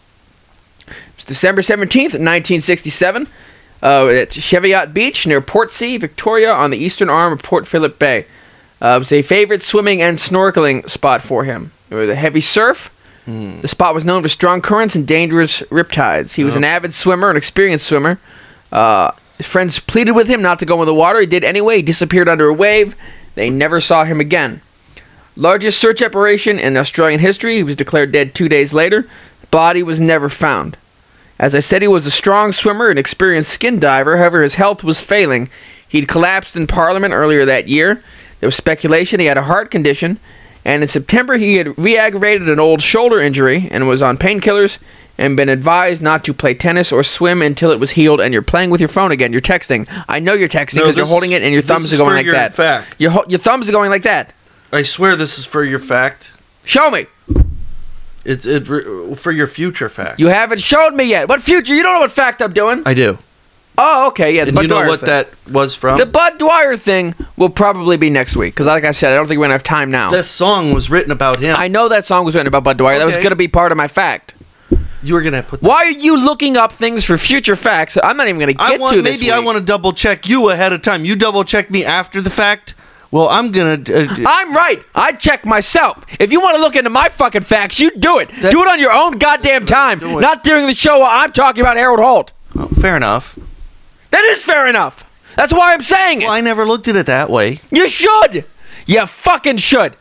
It's December 17th, 1967, at Cheviot Beach near Portsea, Victoria, on the eastern arm of Port Phillip Bay. It was a favorite swimming and snorkeling spot for him. There was a heavy surf. The spot was known for strong currents and dangerous riptides. He was an avid swimmer, an experienced swimmer. His friends pleaded with him not to go in the water. He did anyway. He disappeared under a wave. They never saw him again. Largest search operation in Australian history. He was declared dead 2 days later. The body was never found. As I said, he was a strong swimmer and experienced skin diver. However, his health was failing. He'd collapsed in Parliament earlier that year. There was speculation he had a heart condition. And in September, he had re-aggravated an old shoulder injury and was on painkillers and been advised not to play tennis or swim until it was healed. And you're playing with your phone again. You're texting. I know you're texting because you're holding it and your thumbs are going like that.
Fact.
Your thumbs are going like that.
I swear this is for your fact.
Show me.
It's for your future fact.
You haven't showed me yet. What future? You don't know what fact I'm doing.
I do.
Oh, okay, yeah. The
And
Bud
you know
Dwyer
what
thing.
that was from?
The Bud Dwyer thing will probably be next week because, like I said, I don't think we're gonna have time now.
This song was written about him.
I know that song was written about Bud Dwyer. That was
Okay.
gonna be part of my fact.
You were gonna put. That.
Why are you looking up things for future facts? I'm not even gonna get to this.
Maybe I
week.
want to double check you ahead of time. You double check me after the fact. Well, I'm gonna.
I'm right. I check myself. If you want to look into my fucking facts, you do it.
That-
do it on your own goddamn time,
doing.
not during the show while I'm talking about Harold Holt.
Oh, fair enough.
That is fair enough. That's why I'm saying it.
Well, I never looked at it that way.
You should. You fucking should.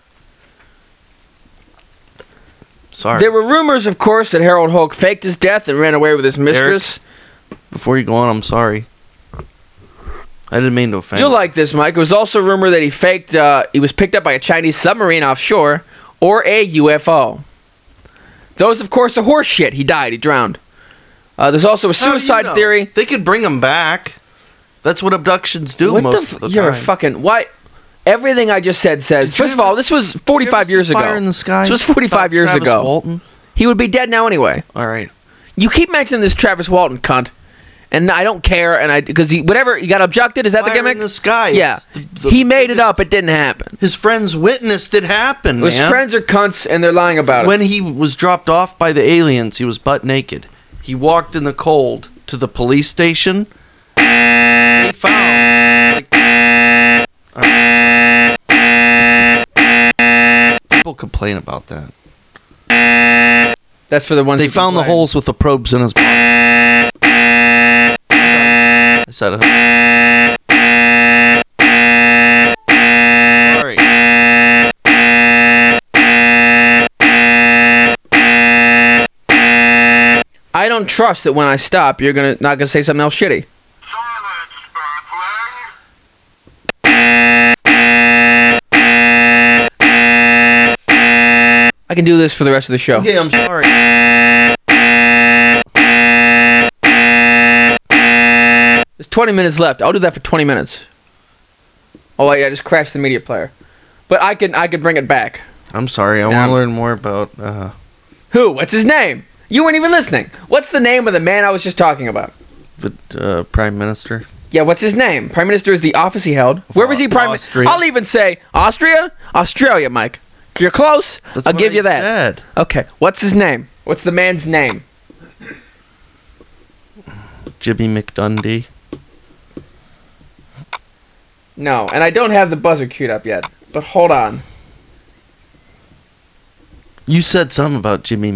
Sorry.
There were rumors, of course, that Harold Holt faked his death and ran away with his mistress.
Before you go on, I'm sorry. I didn't mean to offend.
You'll like this, Mike. It was also rumored that he was picked up by a Chinese submarine offshore or a UFO. Those, of course, are horse shit. He died. He drowned. There's also a
How do you
suicide
know?
theory.
They could bring him back. That's what abductions do
What
most of the
You're a
time.
fucking... Why? Everything I just said says...
Did you
First of
ever-
all, this was
Did you
45
ever see
years ago.
Fire in the Sky?
This was 45
About
years
Travis
ago.
Walton?
He would be dead now anyway.
All right.
You keep mentioning this Travis Walton cunt. And I don't care, and because he got abducted. Is that the
Fire
gimmick?
in the Sky.
Yeah,
It's the
he made it
biggest-
up. It didn't happen.
His friends witnessed it happen,
His
man.
friends are cunts, and they're lying about
When
it.
he was dropped off by the aliens, he was butt naked. He walked in the cold to the police station. They found people complain about that.
That's for the ones
They
who
found the
complain.
holes with the probes in his body. I said it. Sorry.
I don't trust that when I stop, you're not gonna say something else shitty.
Silence, Earthling.
I can do this for the rest of the show.
Okay, I'm sorry.
There's 20 minutes left. I'll do that for 20 minutes. Oh wait, I just crashed the media player. But I could bring it back.
I'm sorry. I want to learn more about.
Who? What's his name? You weren't even listening. What's the name of the man I was just talking about?
The Prime Minister.
Yeah, what's his name? Prime Minister is the office he held. Where was he Prime Minister? I'll even say Austria? Australia, Mike. You're close. I'll give you that.
Said.
Okay, what's his name? What's the man's name?
Jimmy McDundee.
No, and I don't have the buzzer queued up yet. But hold on.
You said something about Jimmy.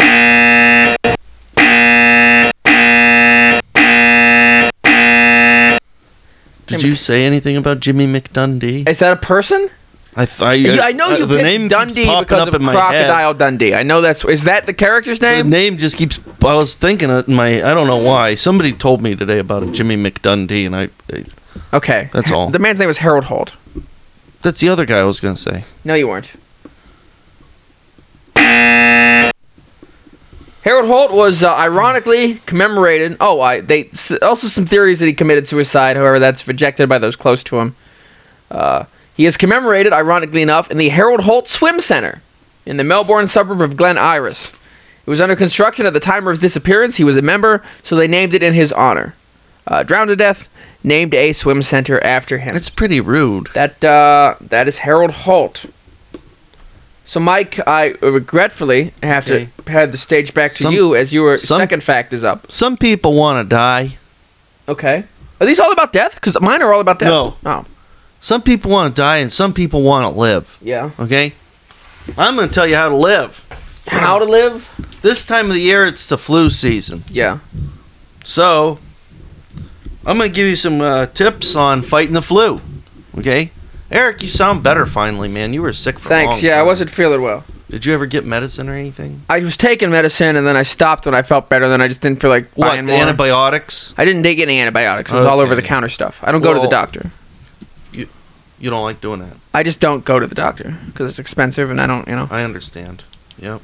Did you say anything about Jimmy McDundee?
Is that a person? I know you
the
picked
name
Dundee
keeps popping
because
up
of
in my
Crocodile
head.
Dundee. I know that's... Is that the character's
The
name?
name just keeps... I was thinking it in my... I don't know why. Somebody told me today about a Jimmy McDundee, and I
Okay.
That's all.
The man's name was Harold Holt.
that's the other guy I was going to say.
No, you weren't. Harold Holt was ironically commemorated. Also some theories that he committed suicide. However, that's rejected by those close to him. He is commemorated, ironically enough, in the Harold Holt Swim Centre in the Melbourne suburb of Glen Iris. It was under construction at the time of his disappearance. He was a member, so they named it in his honor. Drowned to death, named a swim center after him.
It's pretty rude.
That is Harold Holt. So, Mike, I regretfully have to pad the stage back to you as your second fact is up.
Some people want to die.
Okay. Are these all about death? Because mine are all about death.
No.
Oh.
Some people want to die, and some people want to live.
Yeah.
Okay? I'm going to tell you how to live.
How to live?
This time of the year, it's the flu season.
Yeah.
So, I'm going to give you some tips on fighting the flu. Okay? Eric, you sound better finally, man. You were sick for a long
Thanks.
time.
Yeah, I wasn't feeling well.
Did you ever get medicine or anything?
I was taking medicine, and then I stopped when I felt better. Then I just didn't feel like buying
What, the
more.
antibiotics?
I didn't take any antibiotics. It was all
Okay.
over-the-counter stuff. I don't go to the
Well-
doctor.
You don't like doing that.
I just don't go to the doctor because it's expensive, and I don't,
I understand. Yep.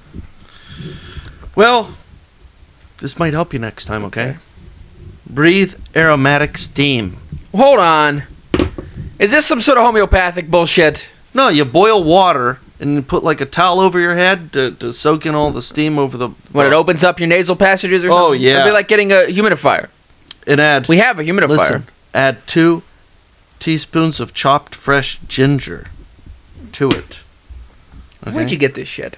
Well, this might help you next time, okay? Breathe aromatic steam.
Hold on. Is this some sort of homeopathic bullshit?
No, you boil water and you put like a towel over your head to soak in all the steam over the...
When it opens up your nasal passages or something?
Oh, yeah.
It'd be like getting a humidifier.
And add...
We have a humidifier.
Listen, add 2 teaspoons of chopped fresh ginger to it. Okay?
Where'd you get this shit?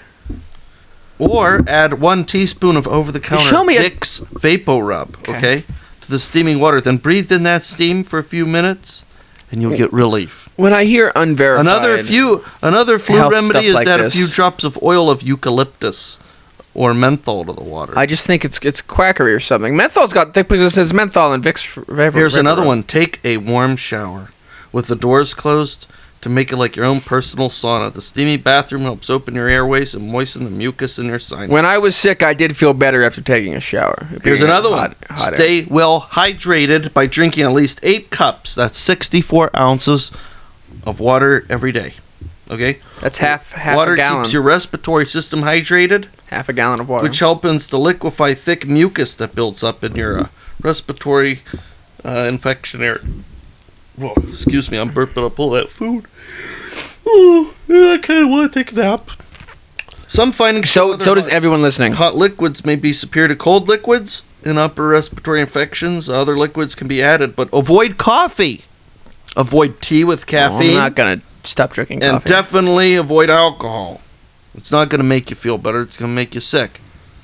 Or add 1 teaspoon of
Show
over-the-counter
me a-
Vicks Vapor Rub,
Okay.
okay, to the steaming water. Then breathe in that steam for a few minutes, and you'll get relief.
When I hear unverified...
Another flu
health
remedy
stuff
is
like
to add
this.
a few drops of oil of eucalyptus or menthol to the water.
I just think it's quackery or something. Menthol's got... It says menthol and Vicks Vapor.
Here's another
Rub.
one. Take a warm shower with the doors closed to make it like your own personal sauna. The steamy bathroom helps open your airways and moisten the mucus in your sinuses.
When I was sick, I did feel better after taking a shower.
Here's
Being
another
hot-
one.
hot air.
Stay well hydrated by drinking at least 8 cups. That's 64 ounces of water every day. Okay?
That's half
Water
a gallon.
keeps your respiratory system hydrated,
Half a gallon of water.
which helps to liquefy thick mucus that builds up in your respiratory infection area. Whoa, excuse me, I'm burping up all that food. Oh, I kind of want to take a nap. Some findings show
So
other
does everyone listening.
hot liquids may be superior to cold liquids in upper respiratory infections. Other liquids can be added, but avoid coffee. Avoid tea with caffeine.
I'm not gonna stop drinking
and
coffee.
definitely avoid alcohol. It's not going to make you feel better. It's going to make you sick.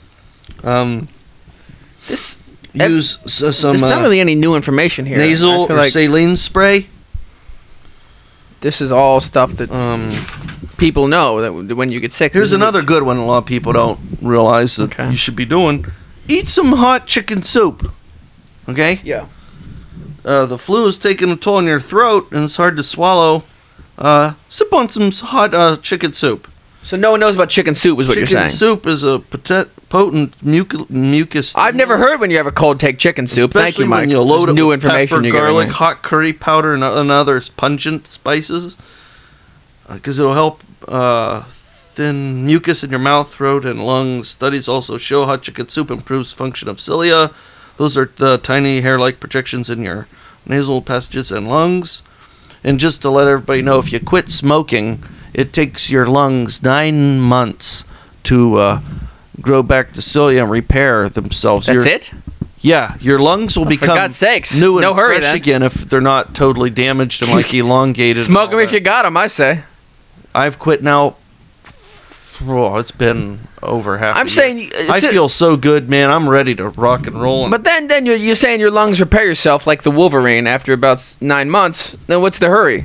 Use some
There's not really any new information here. I
nasal
feel
or
like
saline spray.
this is all stuff that people know that when you get sick.
Here's
this is-
another good one a lot of people don't realize that
Okay.
you should be doing. Eat some hot chicken soup. Okay?
Yeah.
The flu is taking a toll on your throat and it's hard to swallow. Sip on some hot chicken soup.
So no one knows about chicken soup, is what you're
Chicken
saying.
soup is a potent mucus.
I've never heard when you have a cold take chicken soup. Thank
Especially
you, Mike.
when you load
This is
it
new
with
information
pepper,
you're giving
garlic,
me.
hot curry powder, and other pungent spices. Because it'll help thin mucus in your mouth, throat, and lungs. Studies also show hot chicken soup improves function of cilia. Those are the tiny hair-like projections in your nasal passages and lungs. And just to let everybody know, if you quit smoking, it takes your lungs 9 months to grow back to cilia and repair themselves.
That's it?
Yeah, your lungs will become
for God's sakes.
new and
No hurry,
fresh
then.
again if they're not totally damaged and like elongated.
Smoke them if you got them, I say.
I've quit now. Oh, it's been over half.
I'm
a
saying,
year. I feel so good, man. I'm ready to rock and roll.
But then you're saying your lungs repair yourself like the Wolverine after about 9 months. Then what's the hurry?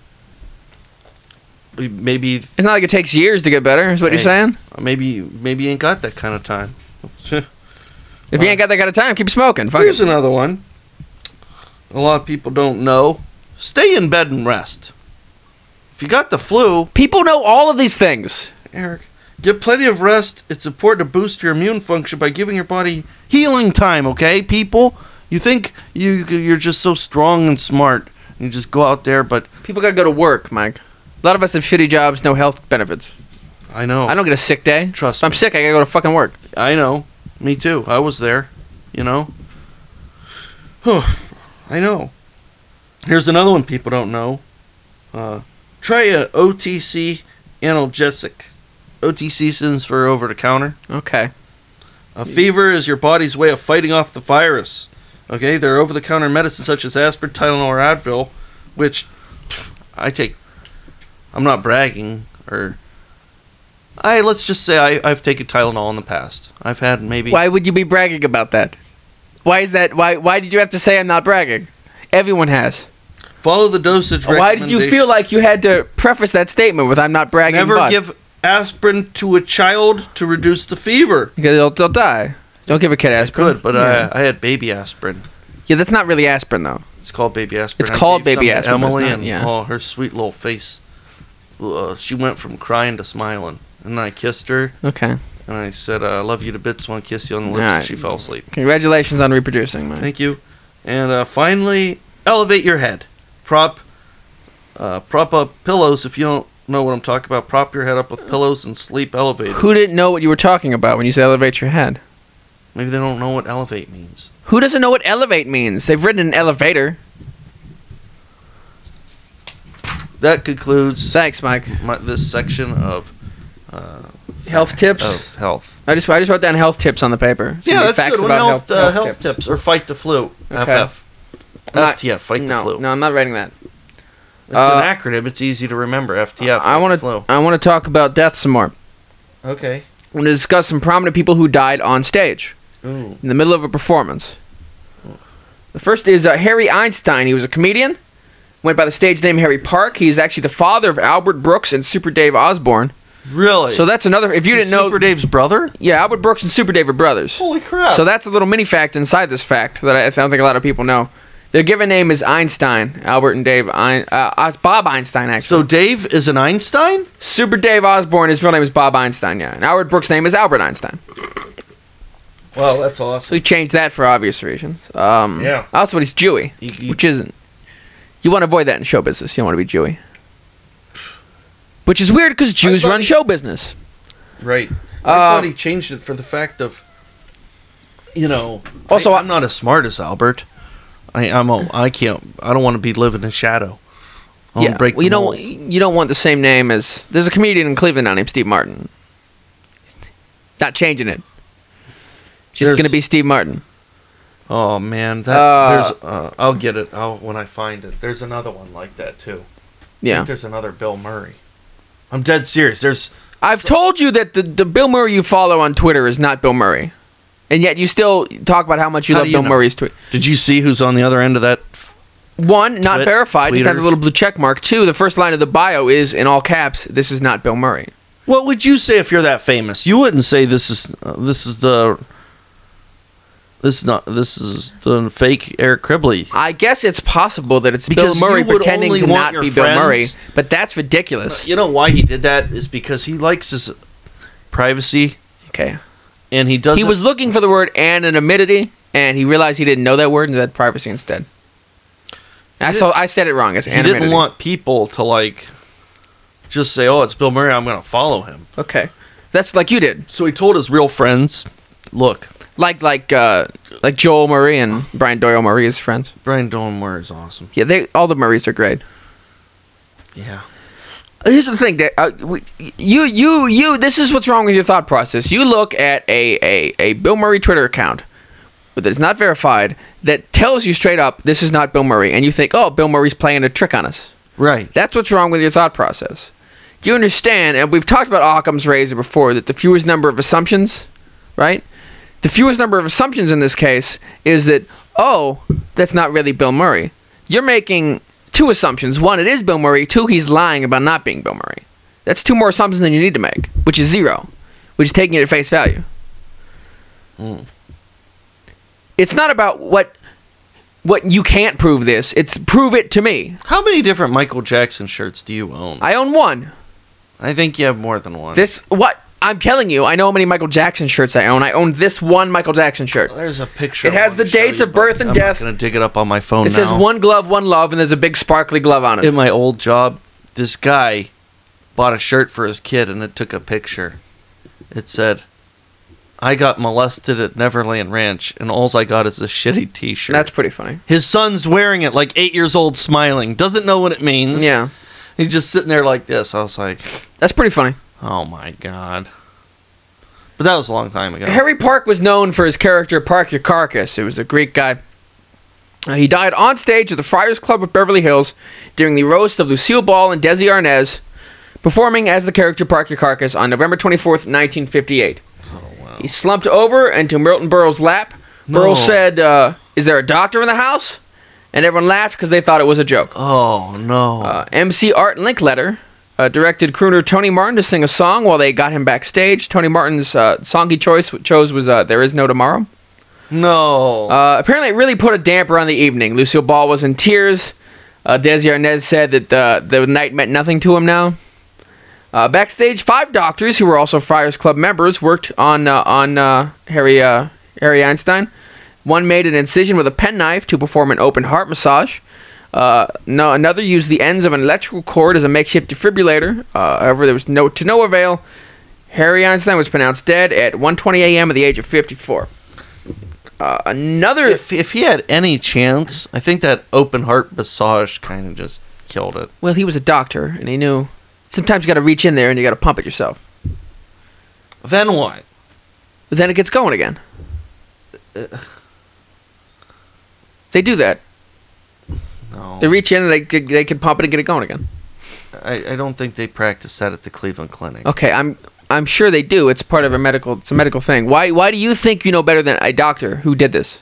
Maybe
It's not like it takes years to get better. Is what you're saying?
maybe you ain't got that kind of time.
If you ain't got that kind of time, keep smoking. Fuck
Here's
it.
another one. A lot of people don't know. Stay in bed and rest. If you got the flu,
People know all of these things.
Eric, get plenty of rest. It's important to boost your immune function by giving your body healing time, okay, people? You think you're just so strong and smart. You just go out there, but
People gotta go to work, Mike. A lot of us have shitty jobs, no health benefits.
I know.
I don't get a sick day.
Trust
If I'm
me.
sick, I gotta go to fucking work.
I know. Me too. I was there. You know? I know. Here's another one people don't know. Try a OTC analgesic. OTC stands for over the counter.
Okay.
A fever is your body's way of fighting off the virus. Okay, there are over-the-counter medicines such as aspirin, Tylenol, or Advil, which I take. I'm not bragging, let's just say I've taken Tylenol in the past. I've had maybe.
Why would you be bragging about that? Why is that? Why did you have to say I'm not bragging? Everyone has.
Follow the dosage.
Why did you feel like you had to preface that statement with I'm not bragging?
Never
but?
give aspirin to a child to reduce the fever.
Because they'll die. Don't give a kid aspirin.
Good, but
yeah.
I had baby aspirin.
Yeah, that's not really aspirin though.
It's called baby aspirin.
It's called
gave
baby
some to
aspirin, but it's
Emily,
not-
and
yeah.
her sweet little face. She went from crying to smiling, and I kissed her,
Okay.
and I said, "I love you to bits. Want to kiss you on the lips."
Alright.
And she fell asleep.
Congratulations on reproducing, man.
Thank you. And finally, elevate your head. Prop up pillows. If you don't know what I'm talking about, prop your head up with pillows and sleep elevated.
Who didn't know what you were talking about when you said elevate your head?
Maybe they don't know what elevate means.
Who doesn't know what elevate means? They've ridden an elevator.
That concludes
Thanks, Mike.
this section of
Health tips.
health.
I just wrote down health tips on the paper. Some
Yeah, that's
facts
good. One
about
health tips or fight the flu.
Okay.
FF. FTF, fight the flu.
No, I'm not writing that.
It's an acronym. It's easy to remember. FTF.
I want to talk about death some more.
Okay.
I want to discuss some prominent people who died on stage
Ooh.
in the middle of a performance. The first is Harry Einstein. He was a comedian. Went by the stage name Harry Park. He's actually the father of Albert Brooks and Super Dave Osborne.
Really?
So that's another. If you
He's
didn't know,
Super Dave's brother?
yeah, Albert Brooks and Super Dave are brothers.
Holy crap.
So that's a little mini fact inside this fact that I don't think a lot of people know. Their given name is Einstein. Albert and Dave. Bob Einstein, actually.
So Dave is an Einstein?
Super Dave Osborne, his real name is Bob Einstein, yeah. And Albert Brooks' name is Albert Einstein.
Well, that's
So
awesome.
he changed that for obvious reasons.
Yeah.
Also, he's Jewy, which isn't. You want to avoid that in show business. You don't want to be Jewy. Which is weird because Jews
thought
run
he-
show business.
Right. I thought he changed it for the fact of,
Also,
I'm not as smart as Albert. I don't want to be living in shadow. I want to break
well,
the mold.
you don't want the same name as. There's a comedian in Cleveland now named Steve Martin. Not changing it. Just
There's-
going to be Steve Martin.
Oh man, there's I'll get it when I find it. There's another one like that too. I
Yeah.
think there's another Bill Murray. I'm dead serious.
I've told you that the Bill Murray you follow on Twitter is not Bill Murray. And yet you still talk about how much you
How
love
do you
Bill
know?
Murray's tweet.
Did you see who's on the other end of that?
One, not verified, just have a
tweeters.
little blue check mark. Two, the first line of the bio is, in all caps, this is not Bill Murray.
What would you say if you're that famous? You wouldn't say this is the fake Eric Cribley.
I guess it's possible that it's
Because
Bill Murray
you would
pretending
only
to
want
not
your
be Bill
friends-
Murray, but that's ridiculous.
You know why he did that is because he likes his privacy
Okay.
and he doesn't.
He was looking for the word anonymity, and he realized he didn't know that word and said privacy instead. I said it wrong. It's
He
anonymity.
didn't want people to just say, "Oh, it's Bill Murray. I'm going to follow him."
Okay. That's like you did.
So he told his real friends, "Look,
Like Joel Murray and Brian Doyle Murray is friends.
Brian Doyle Murray is awesome."
Yeah, all the Murrays are great.
Yeah.
Here's the thing, this is what's wrong with your thought process. You look at a Bill Murray Twitter account that's not verified that tells you straight up this is not Bill Murray, and you think, oh, Bill Murray's playing a trick on us.
Right.
That's what's wrong with your thought process. Do you understand, and we've talked about Occam's razor before, that the fewest number of assumptions, right? The fewest number of assumptions in this case is that, oh, that's not really Bill Murray. You're making 2 assumptions. 1, it is Bill Murray. 2, he's lying about not being Bill Murray. That's 2 more assumptions than you need to make, which is 0, which is taking it at face value. It's not about what you can't prove this. It's prove it to me.
How many different Michael Jackson shirts do you own?
I own 1.
I think you have more than 1.
I'm telling you, I know how many Michael Jackson shirts I own. I own this 1 Michael Jackson shirt.
There's a picture.
It has the dates of birth and death.
I'm going to dig it up on my phone now.
It says 1 glove, 1 love, and there's a big sparkly glove on it.
In my old job, this guy bought a shirt for his kid, and it took a picture. It said, "I got molested at Neverland Ranch, and all I got is a shitty t-shirt."
That's pretty funny.
His son's wearing it, like 8 years old, smiling. Doesn't know what it means.
Yeah.
He's just sitting there like this. I was like,
That's pretty funny.
oh my God. But that was a long time ago.
Harry Park was known for his character Park Your Carcass. It was a Greek guy. He died on stage at the Friars Club of Beverly Hills during the roast of Lucille Ball and Desi Arnaz, performing as the character Park Your Carcass on November 24th, 1958.
Oh, wow.
He slumped over into Milton Berle's lap.
No.
Berle said, "Is there a doctor in the house?" And everyone laughed because they thought it was a joke.
Oh, no.
MC Art Linkletter directed crooner Tony Martin to sing a song while they got him backstage. Tony Martin's song he chose was "There Is No Tomorrow."
No.
Apparently, it really put a damper on the evening. Lucille Ball was in tears. Desi Arnaz said that the night meant nothing to him now. Backstage, 5 doctors who were also Friars Club members worked on Harry Einstein. One made an incision with a penknife to perform an open heart massage. Another used the ends of an electrical cord as a makeshift defibrillator. However, there was to no avail. Harry Einstein was pronounced dead at 1:20 a.m. at the age of 54.
If he had any chance, I think that open heart massage kind of just killed it.
Well, he was a doctor, and he knew sometimes you got to reach in there and you got to pump it yourself.
Then what?
But then it gets going again. They do that.
No.
They reach in and they can pump it and get it going again.
I don't think they practice that at the Cleveland Clinic.
Okay, I'm sure they do. It's part of a medical thing. Why do you think you know better than a doctor who did this?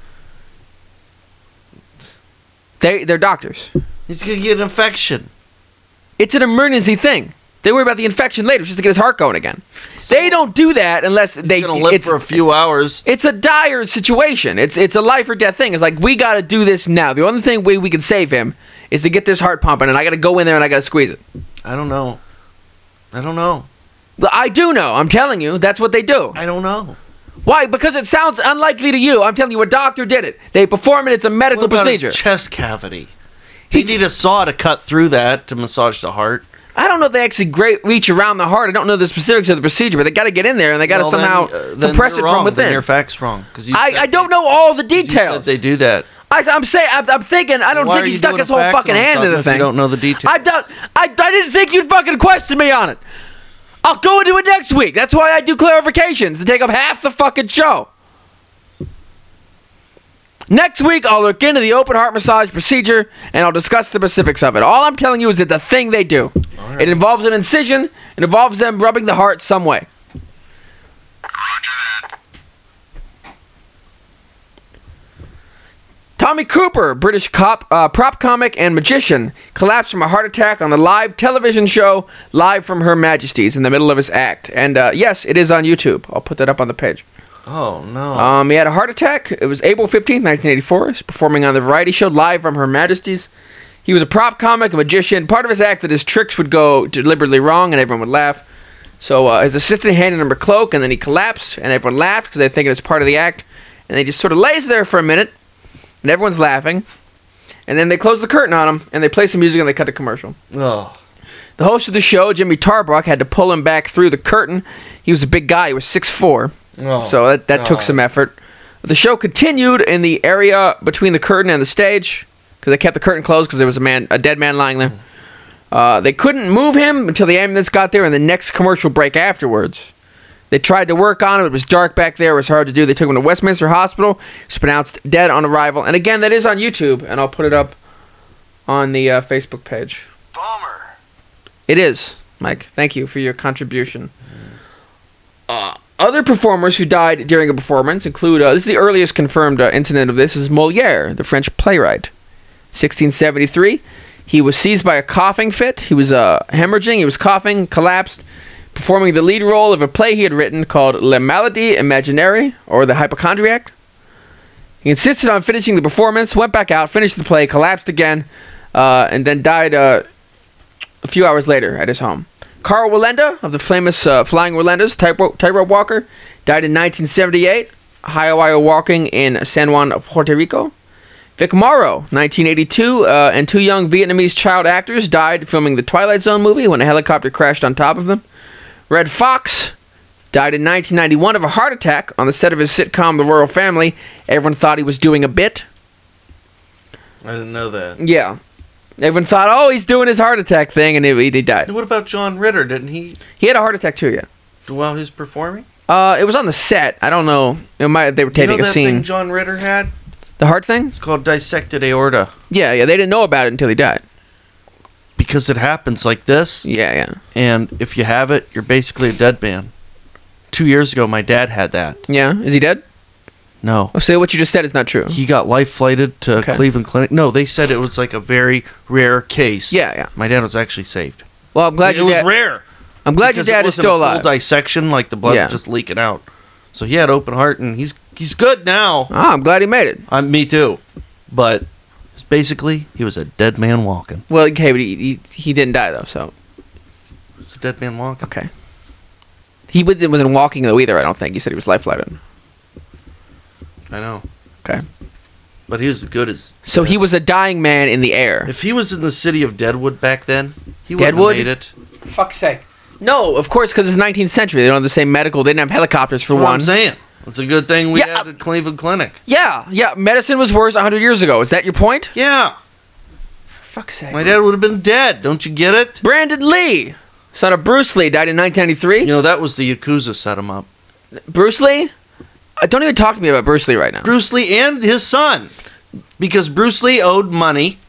They're doctors.
He's gonna get an infection.
It's an emergency thing. They worry about the infection later, just to get his heart going again. They don't do that unless
He's gonna live for a few hours.
It's a dire situation. It's a life or death thing. It's like, we got to do this now. The only thing we can save him is to get this heart pumping, and I got to go in there and I got to squeeze it.
I don't know.
Well, I do know. I'm telling you, that's what they do.
I don't know.
Why? Because it sounds unlikely to you. I'm telling you, a doctor did it. They perform it. It's a medical
What about
procedure.
his chest cavity? You need a saw to cut through that to massage the heart.
I don't know if they actually reach around the heart. I don't know the specifics of the procedure, but they got to get in there and they got to somehow compress it from within.
Then your fact's wrong.
I don't know all the details.
You said they do that.
I'm thinking. I don't think he stuck his whole fucking hand in the thing.
You don't know the details.
I didn't think you'd fucking question me on it. I'll go into it next week. That's why I do clarifications to take up half the fucking show. Next week, I'll look into the open heart massage procedure, and I'll discuss the specifics of it. All I'm telling you is that the thing they do. Right. It involves an incision. It involves them rubbing the heart some way. Tommy Cooper, British prop comic and magician, collapsed from a heart attack on the live television show Live from Her Majesty's in the middle of his act. And yes, it is on YouTube. I'll put that up on the page.
Oh, no.
He had a heart attack. It was April 15th, 1984. He's performing on the variety show Live from Her Majesty's. He was a prop comic, a magician. Part of his act that his tricks would go deliberately wrong and everyone would laugh. So his assistant handed him a cloak and then he collapsed and everyone laughed because they think it was part of the act. And they just sort of lays there for a minute and everyone's laughing. And then they close the curtain on him and they play some music and they cut to commercial.
Oh.
The host of the show, Jimmy Tarbuck, had to pull him back through the curtain. He was a big guy. He was 6'4", so that took some effort. The show continued in the area between the curtain and the stage because they kept the curtain closed because there was a dead man lying there. They couldn't move him until the ambulance got there and the next commercial break afterwards. They tried to work on him. It was dark back there. It was hard to do. They took him to Westminster Hospital. He was pronounced dead on arrival. And again, that is on YouTube, and I'll put it up on the Facebook page.
Bummer.
It is, Mike. Thank you for your contribution. Other performers who died during a performance include, this is the earliest confirmed incident of this, is Molière, the French playwright. 1673, he was seized by a coughing fit. He was hemorrhaging, he was coughing, collapsed, performing the lead role of a play he had written called Le Maladie Imaginaire, or The Hypochondriac. He insisted on finishing the performance, went back out, finished the play, collapsed again, and then died a few hours later at his home. Carl Wallenda, of the famous Flying Wallendas, tightrope walker, died in 1978, high walking in San Juan, Puerto Rico. Vic Morrow, 1982, and two young Vietnamese child actors died filming the Twilight Zone movie when a helicopter crashed on top of them. Red Fox died in 1991 of a heart attack on the set of his sitcom The Royal Family. Everyone thought he was doing a bit.
I didn't know that.
Yeah. Everyone thought, oh, he's doing his heart attack thing, and he died.
What about John Ritter? Didn't he?
He had a heart attack too, yeah.
While he was performing?
It was on the set. I don't know. They were taping a scene.
Thing John Ritter had?
The heart thing?
It's called dissected aorta.
Yeah. They didn't know about it until he died.
Because it happens like this.
Yeah.
And if you have it, you're basically a dead man. 2 years ago, my dad had that.
Yeah. Is he dead?
No.
Oh, so what you just said is not true.
He got life flighted to Cleveland Clinic. No, they said it was like a very rare case.
Yeah.
My dad was actually saved.
Well, I'm glad
it was rare.
I'm glad your dad is still alive.
It wasn't a full dissection, like the blood was just leaking out. So he had open heart, and he's good now.
Oh, I'm glad he made it.
Me too. But basically, he was a dead man walking.
Well, okay, but he didn't die, though, so.
It's a dead man walking.
Okay. He wasn't walking, though, either, I don't think. He said he was life-flighted.
I know.
Okay.
But he was as good as...
So he was a dying man in the air.
If he was in the city of Deadwood back then, he wouldn't have made it.
Fuck's sake. No, of course, because it's 19th century. They don't have the same medical... They didn't have helicopters for
That's
one.
what I'm saying. It's a good thing we had at Cleveland Clinic.
Yeah. Medicine was worse 100 years ago. Is that your point?
Yeah.
Fuck's sake.
My dad would have been dead. Don't you get it?
Brandon Lee, son of Bruce Lee, died in 1993.
You know, that was the Yakuza set him up.
Bruce Lee? Don't even talk to me about Bruce Lee right now.
Bruce Lee and his son. Because Bruce Lee owed money.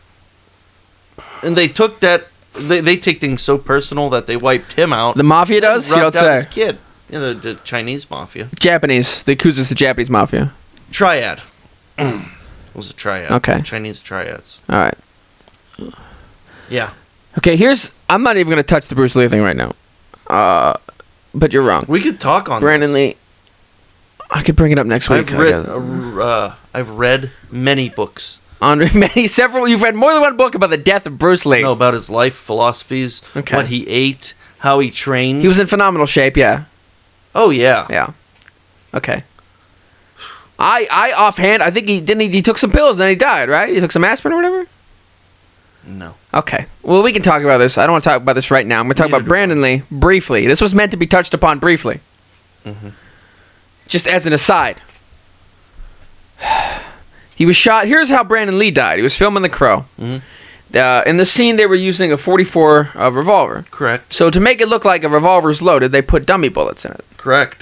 And they took that... They take things so personal that they wiped him out.
The mafia does? You don't say.
His kid. Yeah, the Chinese mafia.
Japanese. The Yakuza's the Japanese mafia.
Triad. It was a triad.
Okay.
Chinese triads.
All right.
Yeah.
Okay, I'm not even going to touch the Bruce Lee thing right now. But you're wrong.
We could talk on
Brandon Lee. I could bring it up next week.
I've read many books.
Several. You've read more than one book about the death of Bruce Lee.
No, about his life philosophies, what he ate, how he trained.
He was in phenomenal shape, yeah.
Oh, yeah.
Yeah. Okay. I offhand, I think he took some pills and then he died, right? He took some aspirin or whatever?
No.
Okay. Well, we can talk about this. I don't want to talk about this right now. I'm going to talk about Brandon Lee briefly. This was meant to be touched upon briefly. Mm-hmm. Just as an aside. He was shot. Here's how Brandon Lee died. He was filming The Crow. Mm-hmm. In the scene, they were using a .44 revolver.
Correct.
So to make it look like a revolver's loaded, they put dummy bullets in it.
Correct.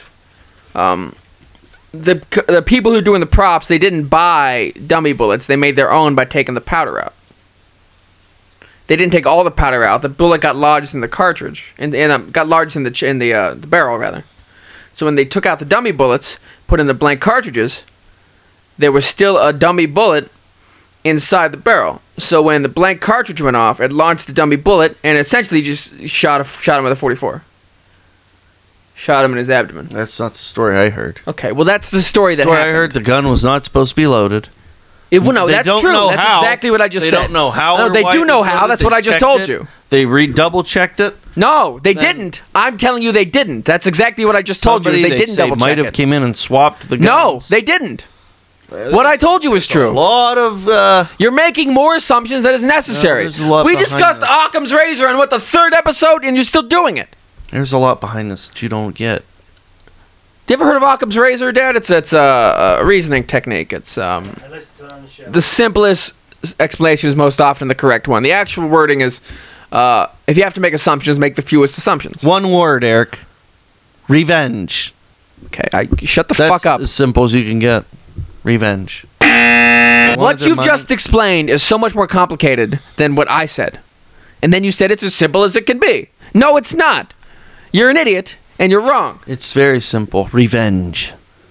The people who were doing the props, they didn't buy dummy bullets. They made their own by taking the powder out. They didn't take all the powder out. The bullet got lodged in the cartridge, and got lodged in the barrel rather. So when they took out the dummy bullets, put in the blank cartridges, there was still a dummy bullet inside the barrel. So when the blank cartridge went off, it launched the dummy bullet and essentially just shot him with a .44. Shot him in his abdomen.
That's not the story I heard.
Okay, well that's the story that happened.
I heard the gun was not supposed to be loaded.
That's true. That's exactly what I just said.
They don't know how.
No, they do know how. That's what I just told you.
They double checked it.
No, they didn't. I'm telling you, they didn't. That's exactly what I just told you. They didn't double check it.
Might have came in and swapped the guns.
No, they didn't. What I told you was
A
true.
lot of
You're making more assumptions than is necessary.
there's a lot
We
behind
discussed
this.
Occam's razor on the third episode, and you're still doing it.
there's a lot behind this that you don't get.
You ever heard of Occam's razor, Dad? It's a reasoning technique. It's
I listened to it on the show.
the simplest explanation is most often the correct one. The actual wording is, if you have to make assumptions, make the fewest assumptions.
One word, Eric. Revenge.
Okay, shut the
That's
fuck up.
as simple as you can get. Revenge.
What you've just explained is so much more complicated than what I said. And then you said it's as simple as it can be. No, it's not. You're an idiot, and you're wrong.
It's very simple. Revenge.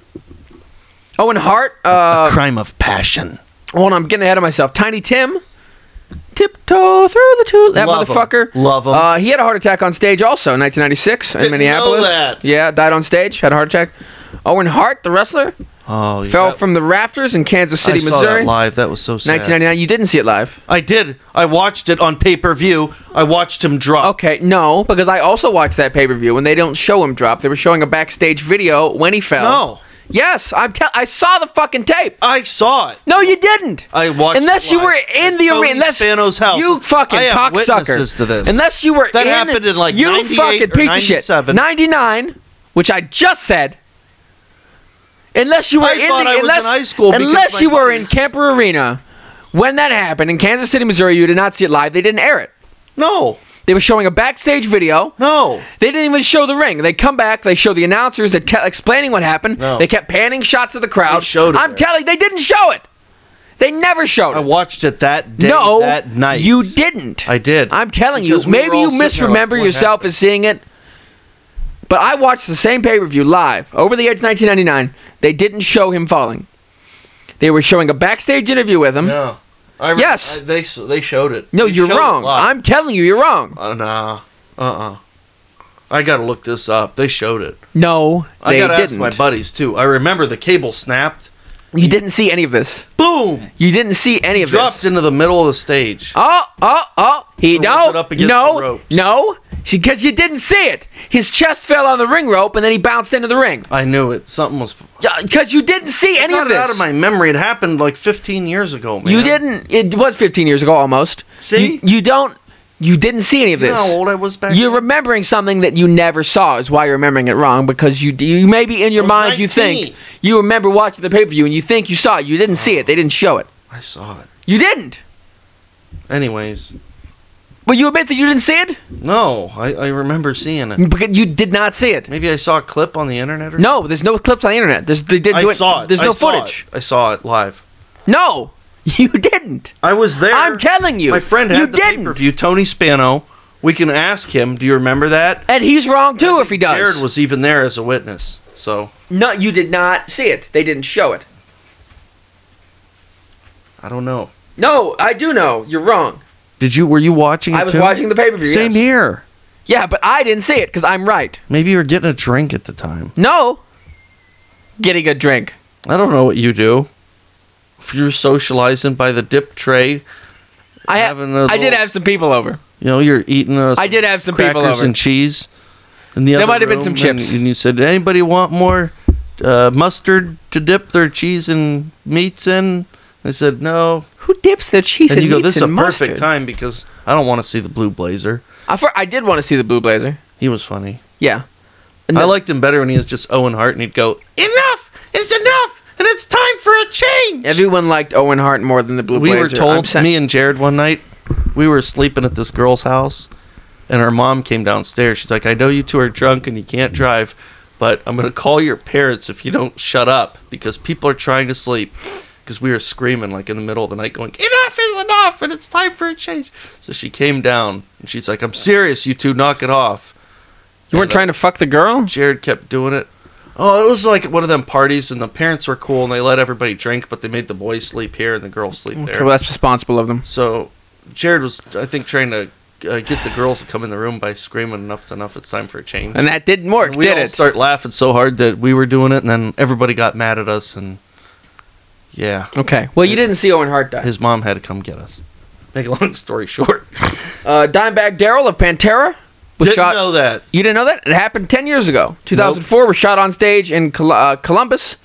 Owen Hart,
A crime of passion.
hold on, I'm getting ahead of myself. Tiny Tim, tiptoe through the tulip. That
Love him.
motherfucker.
Love him.
He had a heart attack on stage also in 1996 in
Didn't know
Minneapolis.
that.
Yeah, died on stage, had a heart attack. Owen Hart, the wrestler,
Oh, yeah.
fell from the rafters in Kansas City,
I saw
Missouri.
that live. That was so sad.
1999. You didn't see it live.
I did. I watched it on pay-per-view. I watched him drop.
Okay, no, because I also watched that pay-per-view and they don't show him drop. They were showing a backstage video when he fell.
No.
Yes, I saw the fucking tape.
I saw it.
No, you didn't.
I watched
Unless
it
you
live
were in
at
the
Tony
arena. Unless
Spano's house.
you fucking
I have
cocksucker.
witnesses to this.
Unless you were
That
in.
happened in, like,
you
98
fucking
or
piece of shit.
97.
99, which I just said. Unless you were
I
in
thought
the,
I was
unless,
in high school because
unless
my
you were in
buddies-
Kemper Arena when that happened in Kansas City, Missouri, you did not see it live. They didn't air it.
No.
They were showing a backstage video.
No.
They didn't even show the ring. They come back. They show the announcers. They're explaining what happened.
No.
They kept panning shots of the crowd.
They showed it
I'm
there.
telling you, they didn't show it. They never showed
I
it.
watched it that day,
No,
that night.
you didn't.
I did.
I'm telling
Because
you.
we were
Maybe
all
you
sitting there
misremember
like, what
yourself
happened?
as seeing it. But I watched the same pay-per-view live over the edge 1999. They didn't show him falling. They were showing a backstage interview with him.
No.
Yes.
They showed it.
No,
They
you're
showed it
wrong.
live.
I'm telling you, you're wrong.
Nah. I gotta look this up. They showed it.
No,
I
they
gotta ask
didn't.
my buddies too. I remember the cable snapped.
You didn't see any of this.
Boom!
You didn't see any of
Dropped
this.
into the middle of the stage.
He
Or was
no,
it up against
no,
the ropes?
no, because you didn't see it. His chest fell on the ring rope and then he bounced into the ring.
I knew it. Something was.
Because you didn't see any
I
of
got it
this.
out of my memory. It happened like 15 years ago, man.
You didn't. It was 15 years ago almost.
See?
You don't. You didn't see any of
You
this.
know how old I was back
You're
then?
remembering something that you never saw is why you're remembering it wrong, because you maybe in your
I was
mind you
19.
think you remember watching the pay-per-view and you think you saw it. You didn't see it. They didn't show it.
I saw it.
You didn't.
Anyways,
But you admit that you didn't see it?
no, I remember seeing it.
Because you did not see it.
Maybe I saw a clip on the internet or
No, there's no clips on the internet. They didn't do
I
it.
saw it.
There's
I
no
saw
footage.
it. I saw it live.
No, you didn't.
I was there.
I'm telling you.
My friend
you
had the
didn't.
pay-per-view. Tony Spano. We can ask him. Do you remember that?
And he's wrong too if he does.
Jared was even there as a witness. So
No, you did not see it. They didn't show it.
I don't know.
No, I do know. You're wrong.
Were you watching it
I was
too?
watching the pay-per-view.
Same
yes.
here.
Yeah, but I didn't see it because I'm right.
Maybe you were getting a drink at the time.
No. Getting a drink.
I don't know what you do. If you're socializing by the dip tray, having a
I did
little-
have some people over.
you know, you're eating
I did have some people
crackers
over.
and cheese. In the
There
other
might have been
room,
some
and-
chips.
And you said, anybody want more mustard to dip their cheese and meats in? I said, no.
Who dips their cheese
And
and
you go,
meats
this is a
in
perfect
mustard?
time because I don't want to see the Blue Blazer.
I did want to see the Blue Blazer.
He was funny.
Yeah.
I liked him better when he was just Owen Hart and he'd go, enough is enough and it's time for a change.
Everyone liked Owen Hart more than the Blue
We
Blazer.
were told, me and Jared one night, we were sleeping at this girl's house and her mom came downstairs. She's like, I know you two are drunk and you can't drive, but I'm going to call your parents if you don't shut up because people are trying to sleep. Because we were screaming like in the middle of the night going, enough is enough and it's time for a change. So she came down and she's like, I'm serious, you two, knock it off.
You weren't trying to fuck the girl?
Jared kept doing it. Oh, it was like one of them parties and the parents were cool and they let everybody drink, but they made the boys sleep here and the girls sleep
Okay,
there.
well, that's responsible of them.
So Jared was, I think, trying to get the girls to come in the room by screaming enough's enough, it's time for a change.
And that didn't work,
we
did
all
it?
start laughing so hard that we were doing it and then everybody got mad at us and yeah.
Okay. Well, you didn't see Owen Hart die.
His mom had to come get us. Make a long story short.
Dimebag Darrell of Pantera was
Didn't
shot.
know that.
You didn't know that? It happened 10 years ago. 2004 was shot on stage in Columbus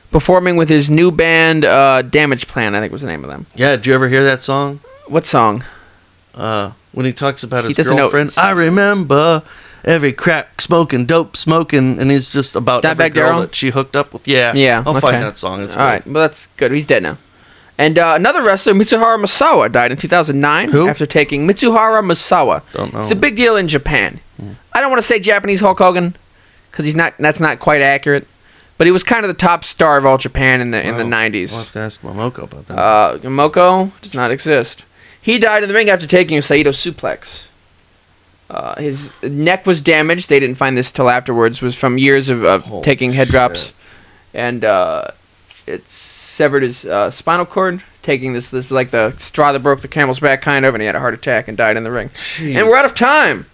performing with his new band, Damage Plan, I think was the name of them.
Yeah, did you ever hear that song?
What song?
When he talks about his
doesn't know-
girlfriend. I remember every crack smoking, dope smoking, and he's just about every
Dimebag
girl
Darrell?
that she hooked up with. Yeah,
Yeah,
I'll
okay.
find that song. It's
All
good.
right, well, that's good. He's dead now. And another wrestler, Mitsuhara Misawa, died in 2009
Who?
after taking Mitsuhara Misawa.
Don't know.
It's a big deal in Japan. I don't want to say Japanese Hulk Hogan because he's not. That's not quite accurate. But he was kind of the top star of all Japan in the 90s.
I'll have to ask Momoko about that.
Moko does not exist. He died in the ring after taking a Saito suplex. His neck was damaged. They didn't find this till afterwards. Was from years of
Holy
taking head drops,
shit.
and it severed his spinal cord. Taking this was like the straw that broke the camel's back, kind of, and he had a heart attack and died in the ring.
Jeez.
And we're out of time.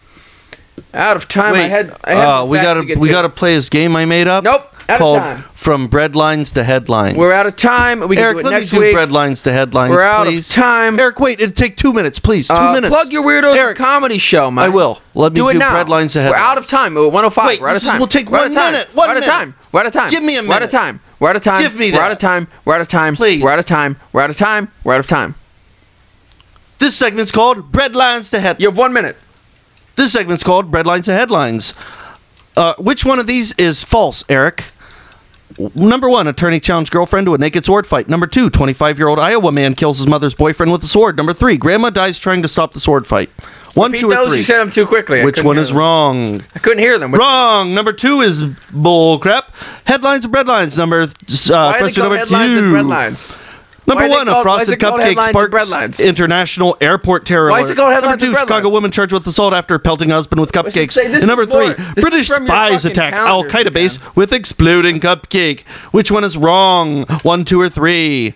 Out of time.
Wait,
I had
we gotta play this game I made up.
Nope, out
called
of time.
From Breadlines to Headlines.
We're out of time. We can
Eric,
do it
let me
next
do
week.
Breadlines to Headlines,
We're out
please.
of time.
Eric, wait, it'll take 2 minutes, please. 2 minutes.
Plug your Weirdos
Eric,
comedy show, Mike.
I will. Let me
do it
do
now.
Breadlines to
We're
Headlines.
out of time. We're 105.
Wait,
we're out of
this
time.
will take
We're out
1
of time.
minute.
We're out of time. We're out of time.
Give me a
We're out of
minute.
time. We're out of time.
Give me
We're out
that.
of time. We're out of time.
Please.
We're out of time. We're out of time. We're out of time.
This segment's called Breadlines to Headlines.
You have 1 minute.
This segment's called Breadlines to Headlines. Which one of these is false, Eric? Number 1, attorney challenged girlfriend to a naked sword fight. Number 2, 25-year-old Iowa man kills his mother's boyfriend with a sword. Number 3, grandma dies trying to stop the sword fight. 1,
Repeat
2, or
those.
3.
You said them too quickly.
Which one is wrong?
I couldn't hear them. Which-
Wrong. Number 2 is bull crap. Headlines and breadlines.
Why are they
Question
called
number
headlines
2.
and breadlines?
Number
Why are they
1, a
called- why is
frosted
it called
cupcake
headlines and
sparks
breadlines?
international airport terror
Why is it
alert.
called headlines
Number 2,
and
Chicago
breadlines?
woman charged with assault after pelting husband with
should
cupcakes.
say this
And number
is more-
3,
this
British
is from your
spies
fucking
attack
calendar,
Al Qaeda
man.
base with exploding cupcake. Which one is wrong? 1, 2, or 3?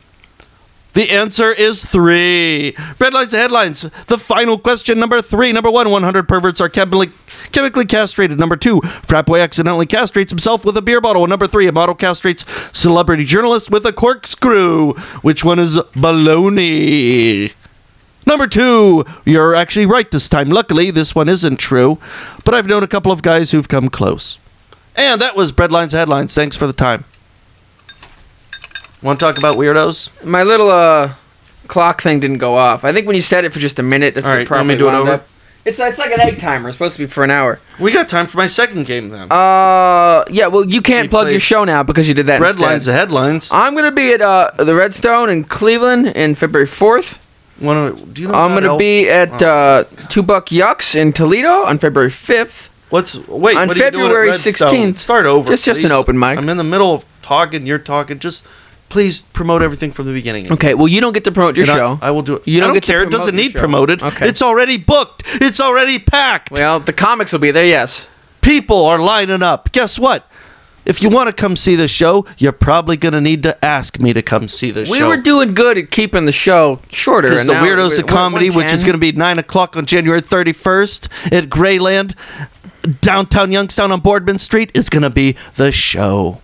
The answer is 3. Breadlines to headlines. The final question, number 3. Number 1, 100 perverts are chemically castrated. Number 2, frat boy accidentally castrates himself with a beer bottle. And number 3, a model castrates celebrity journalist with a corkscrew. Which one is baloney? Number 2, you're actually right this time. Luckily, this one isn't true, but I've known a couple of guys who've come close. And that was Breadlines to Headlines. Thanks for the time. Want to talk about weirdos?
My little clock thing didn't go off. I think when you set it for just a minute, that's
All right, let me do it over.
It's like an egg timer. It's supposed to be for an hour.
We got time for my second game then.
Yeah. Well, you can't
We
plug
played
your show now because you did that.
Breadlines
instead.
to Headlines.
I'm gonna be at the Redstone in Cleveland in February 4th.
Do you know
I'm
about
gonna be at $2 Yucks in Toledo on February 5th.
on
on
what are you doing at
February
Redstone?
16th.
Start over.
It's just an
please.
open mic.
I'm in the middle of talking. You're talking. Just please promote everything from the beginning.
Okay. Well, you don't get to promote your
And
show.
I will do it.
You don't
I don't
get to
care. It
promote
doesn't
your
need
show.
promoted.
Okay.
It's already booked. It's already packed.
Well, the comics will be there. Yes.
People are lining up. Guess what? If you want to come see the show, you're probably going to need to ask me to come see the
We
show.
were doing good at keeping the show shorter.
Because
and
the
now
Weirdos
we're
of Comedy, which is
110.
going to be 9 o'clock on January 31st at Grayland, downtown Youngstown on Boardman Street, is going to be the show.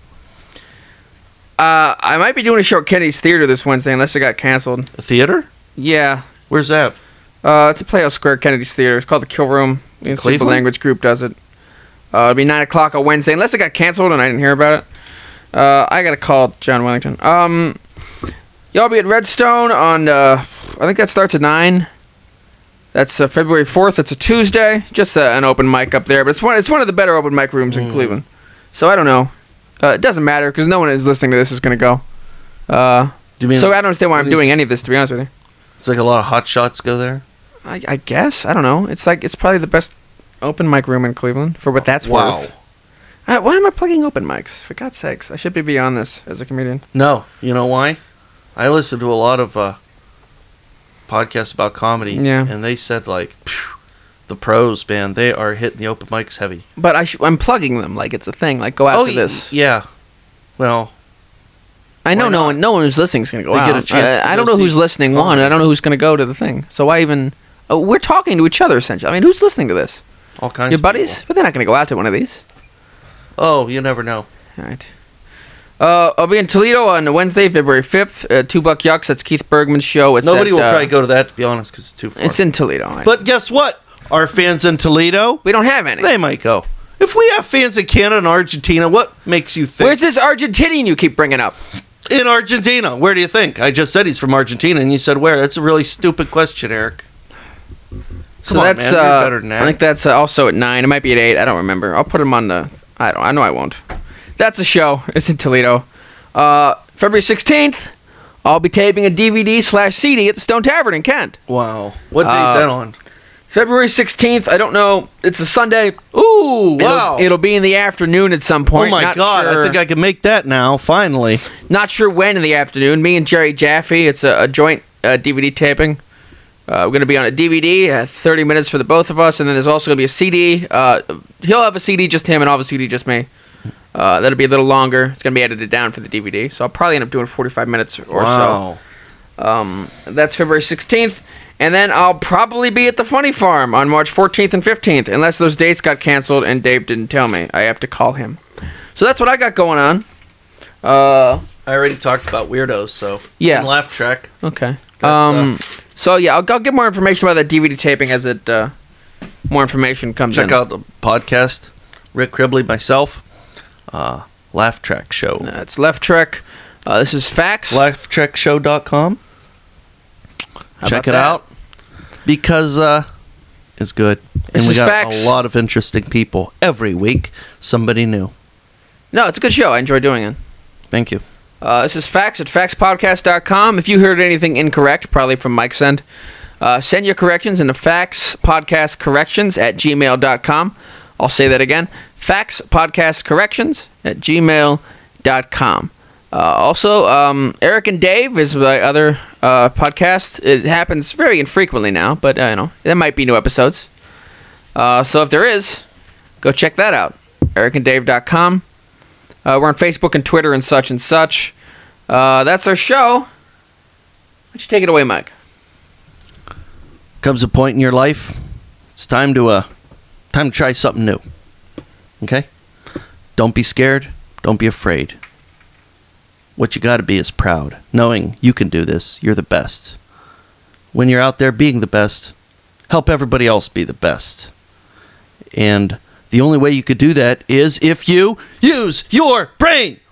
I might be doing a show at Kennedy's Theater this Wednesday unless it got canceled.
A theater?
Yeah.
Where's that?
It's a Playhouse Square, Kennedy's Theater. It's called the Kill Room. The Simple
Cleveland?
Language Group does it. It'll be 9 o'clock on Wednesday, unless it got canceled and I didn't hear about it. I got to call John Wellington. Y'all be at Redstone on, I think that starts at 9. That's February 4th. It's a Tuesday. Just an open mic up there. But it's one of the better open mic rooms in Cleveland. So I don't know. It doesn't matter because no one is listening to this is going to go.
Do you mean
So I don't understand why I'm
these-
doing any of this, to be honest with you.
It's like a lot of hot shots go there?
I guess. I don't know. It's probably the best open mic room in Cleveland for what that's
Wow.
worth. Why am I plugging open mics? For God's sakes, I should be beyond this as a comedian.
No. You know why? I listen to a lot of podcasts about comedy.
Yeah.
And they said, like, phew, the pros, man, they are hitting the open mics heavy.
But I'm plugging them like it's a thing. Like go out to this.
Yeah. Well,
I know
why
no
not?
one who's listening is going to go
They
out.
get a chance to
I
go
don't know who's
see
listening. One,
comedy.
I don't know who's going to go to the thing. So why even? We're talking to each other essentially. I mean, who's listening to this?
all kinds
Your
of
buddies?
people.
But they're not going to go out to one of these.
Oh, you never know.
All right. I'll be in Toledo on Wednesday, February 5th. $2 Yucks. That's Keith Bergman's show. It's
Nobody
at,
will probably go to that, to be honest, because it's too far.
It's in Toledo.
But guess what? Our fans in Toledo,
we don't have any.
they might go. If we have fans in Canada and Argentina, what makes you think?
Where's this Argentinian you keep bringing up?
In Argentina. Where do you think? I just said he's from Argentina, and you said where. That's a really stupid question, Eric. Come on,
that's,
man. You're better than that.
I think that's also at 9. It might be at 8. I don't remember. I'll put him on the... I know I won't. That's a show. It's in Toledo. February 16th, I'll be taping a DVD/CD at the Stone Tavern in Kent.
Wow. What day is that on?
February 16th, I don't know. It's a Sunday.
Ooh, wow.
It'll be in the afternoon at some
Oh,
point.
my
Not
God.
sure-
I think I can make that now, finally.
Not sure when in the afternoon. Me and Jerry Jaffe. It's a joint DVD taping. We're going to be on a DVD, 30 minutes for the both of us, and then there's also going to be a CD. He'll have a CD, just him, and I'll have a CD, just me. That'll be a little longer. It's going to be edited down for the DVD, so I'll probably end up doing 45 minutes or
Wow.
so. That's February 16th. And then I'll probably be at the Funny Farm on March 14th and 15th, unless those dates got canceled and Dave didn't tell me. I have to call him. So that's what I got going on.
I already talked about Weirdos, so...
Yeah.
And Laugh Track.
Okay.
That's,
So yeah, I'll get more information about that DVD taping as it more information comes in.
Check out the podcast. Rick Cribley, myself. Laugh Track Show.
That's Left Trek. This is Facts.
LaughTrackShow.com. Check it out. Because it's good. And
This
we
is
got
Facts.
a lot of interesting people every week. Somebody new.
No, it's a good show. I enjoy doing it.
Thank you.
This is Facts at FaxPodcast.com. If you heard anything incorrect, probably from Mike's end, send your corrections into FaxPodcastCorrections@gmail.com. I'll say that again. FaxPodcastCorrections@gmail.com. Also, Eric and Dave is my other podcast. It happens very infrequently now, but there might be new episodes. So if there is, go check that out. EricandDave.com. We're on Facebook and Twitter and such and such. That's our show. Why don't you take it away, Mike?
Comes a point in your life, it's time to try something new. Okay? Don't be scared. Don't be afraid. What you got to be is proud, knowing you can do this. You're the best. When you're out there being the best, help everybody else be the best. And the only way you could do that is if you use your brain.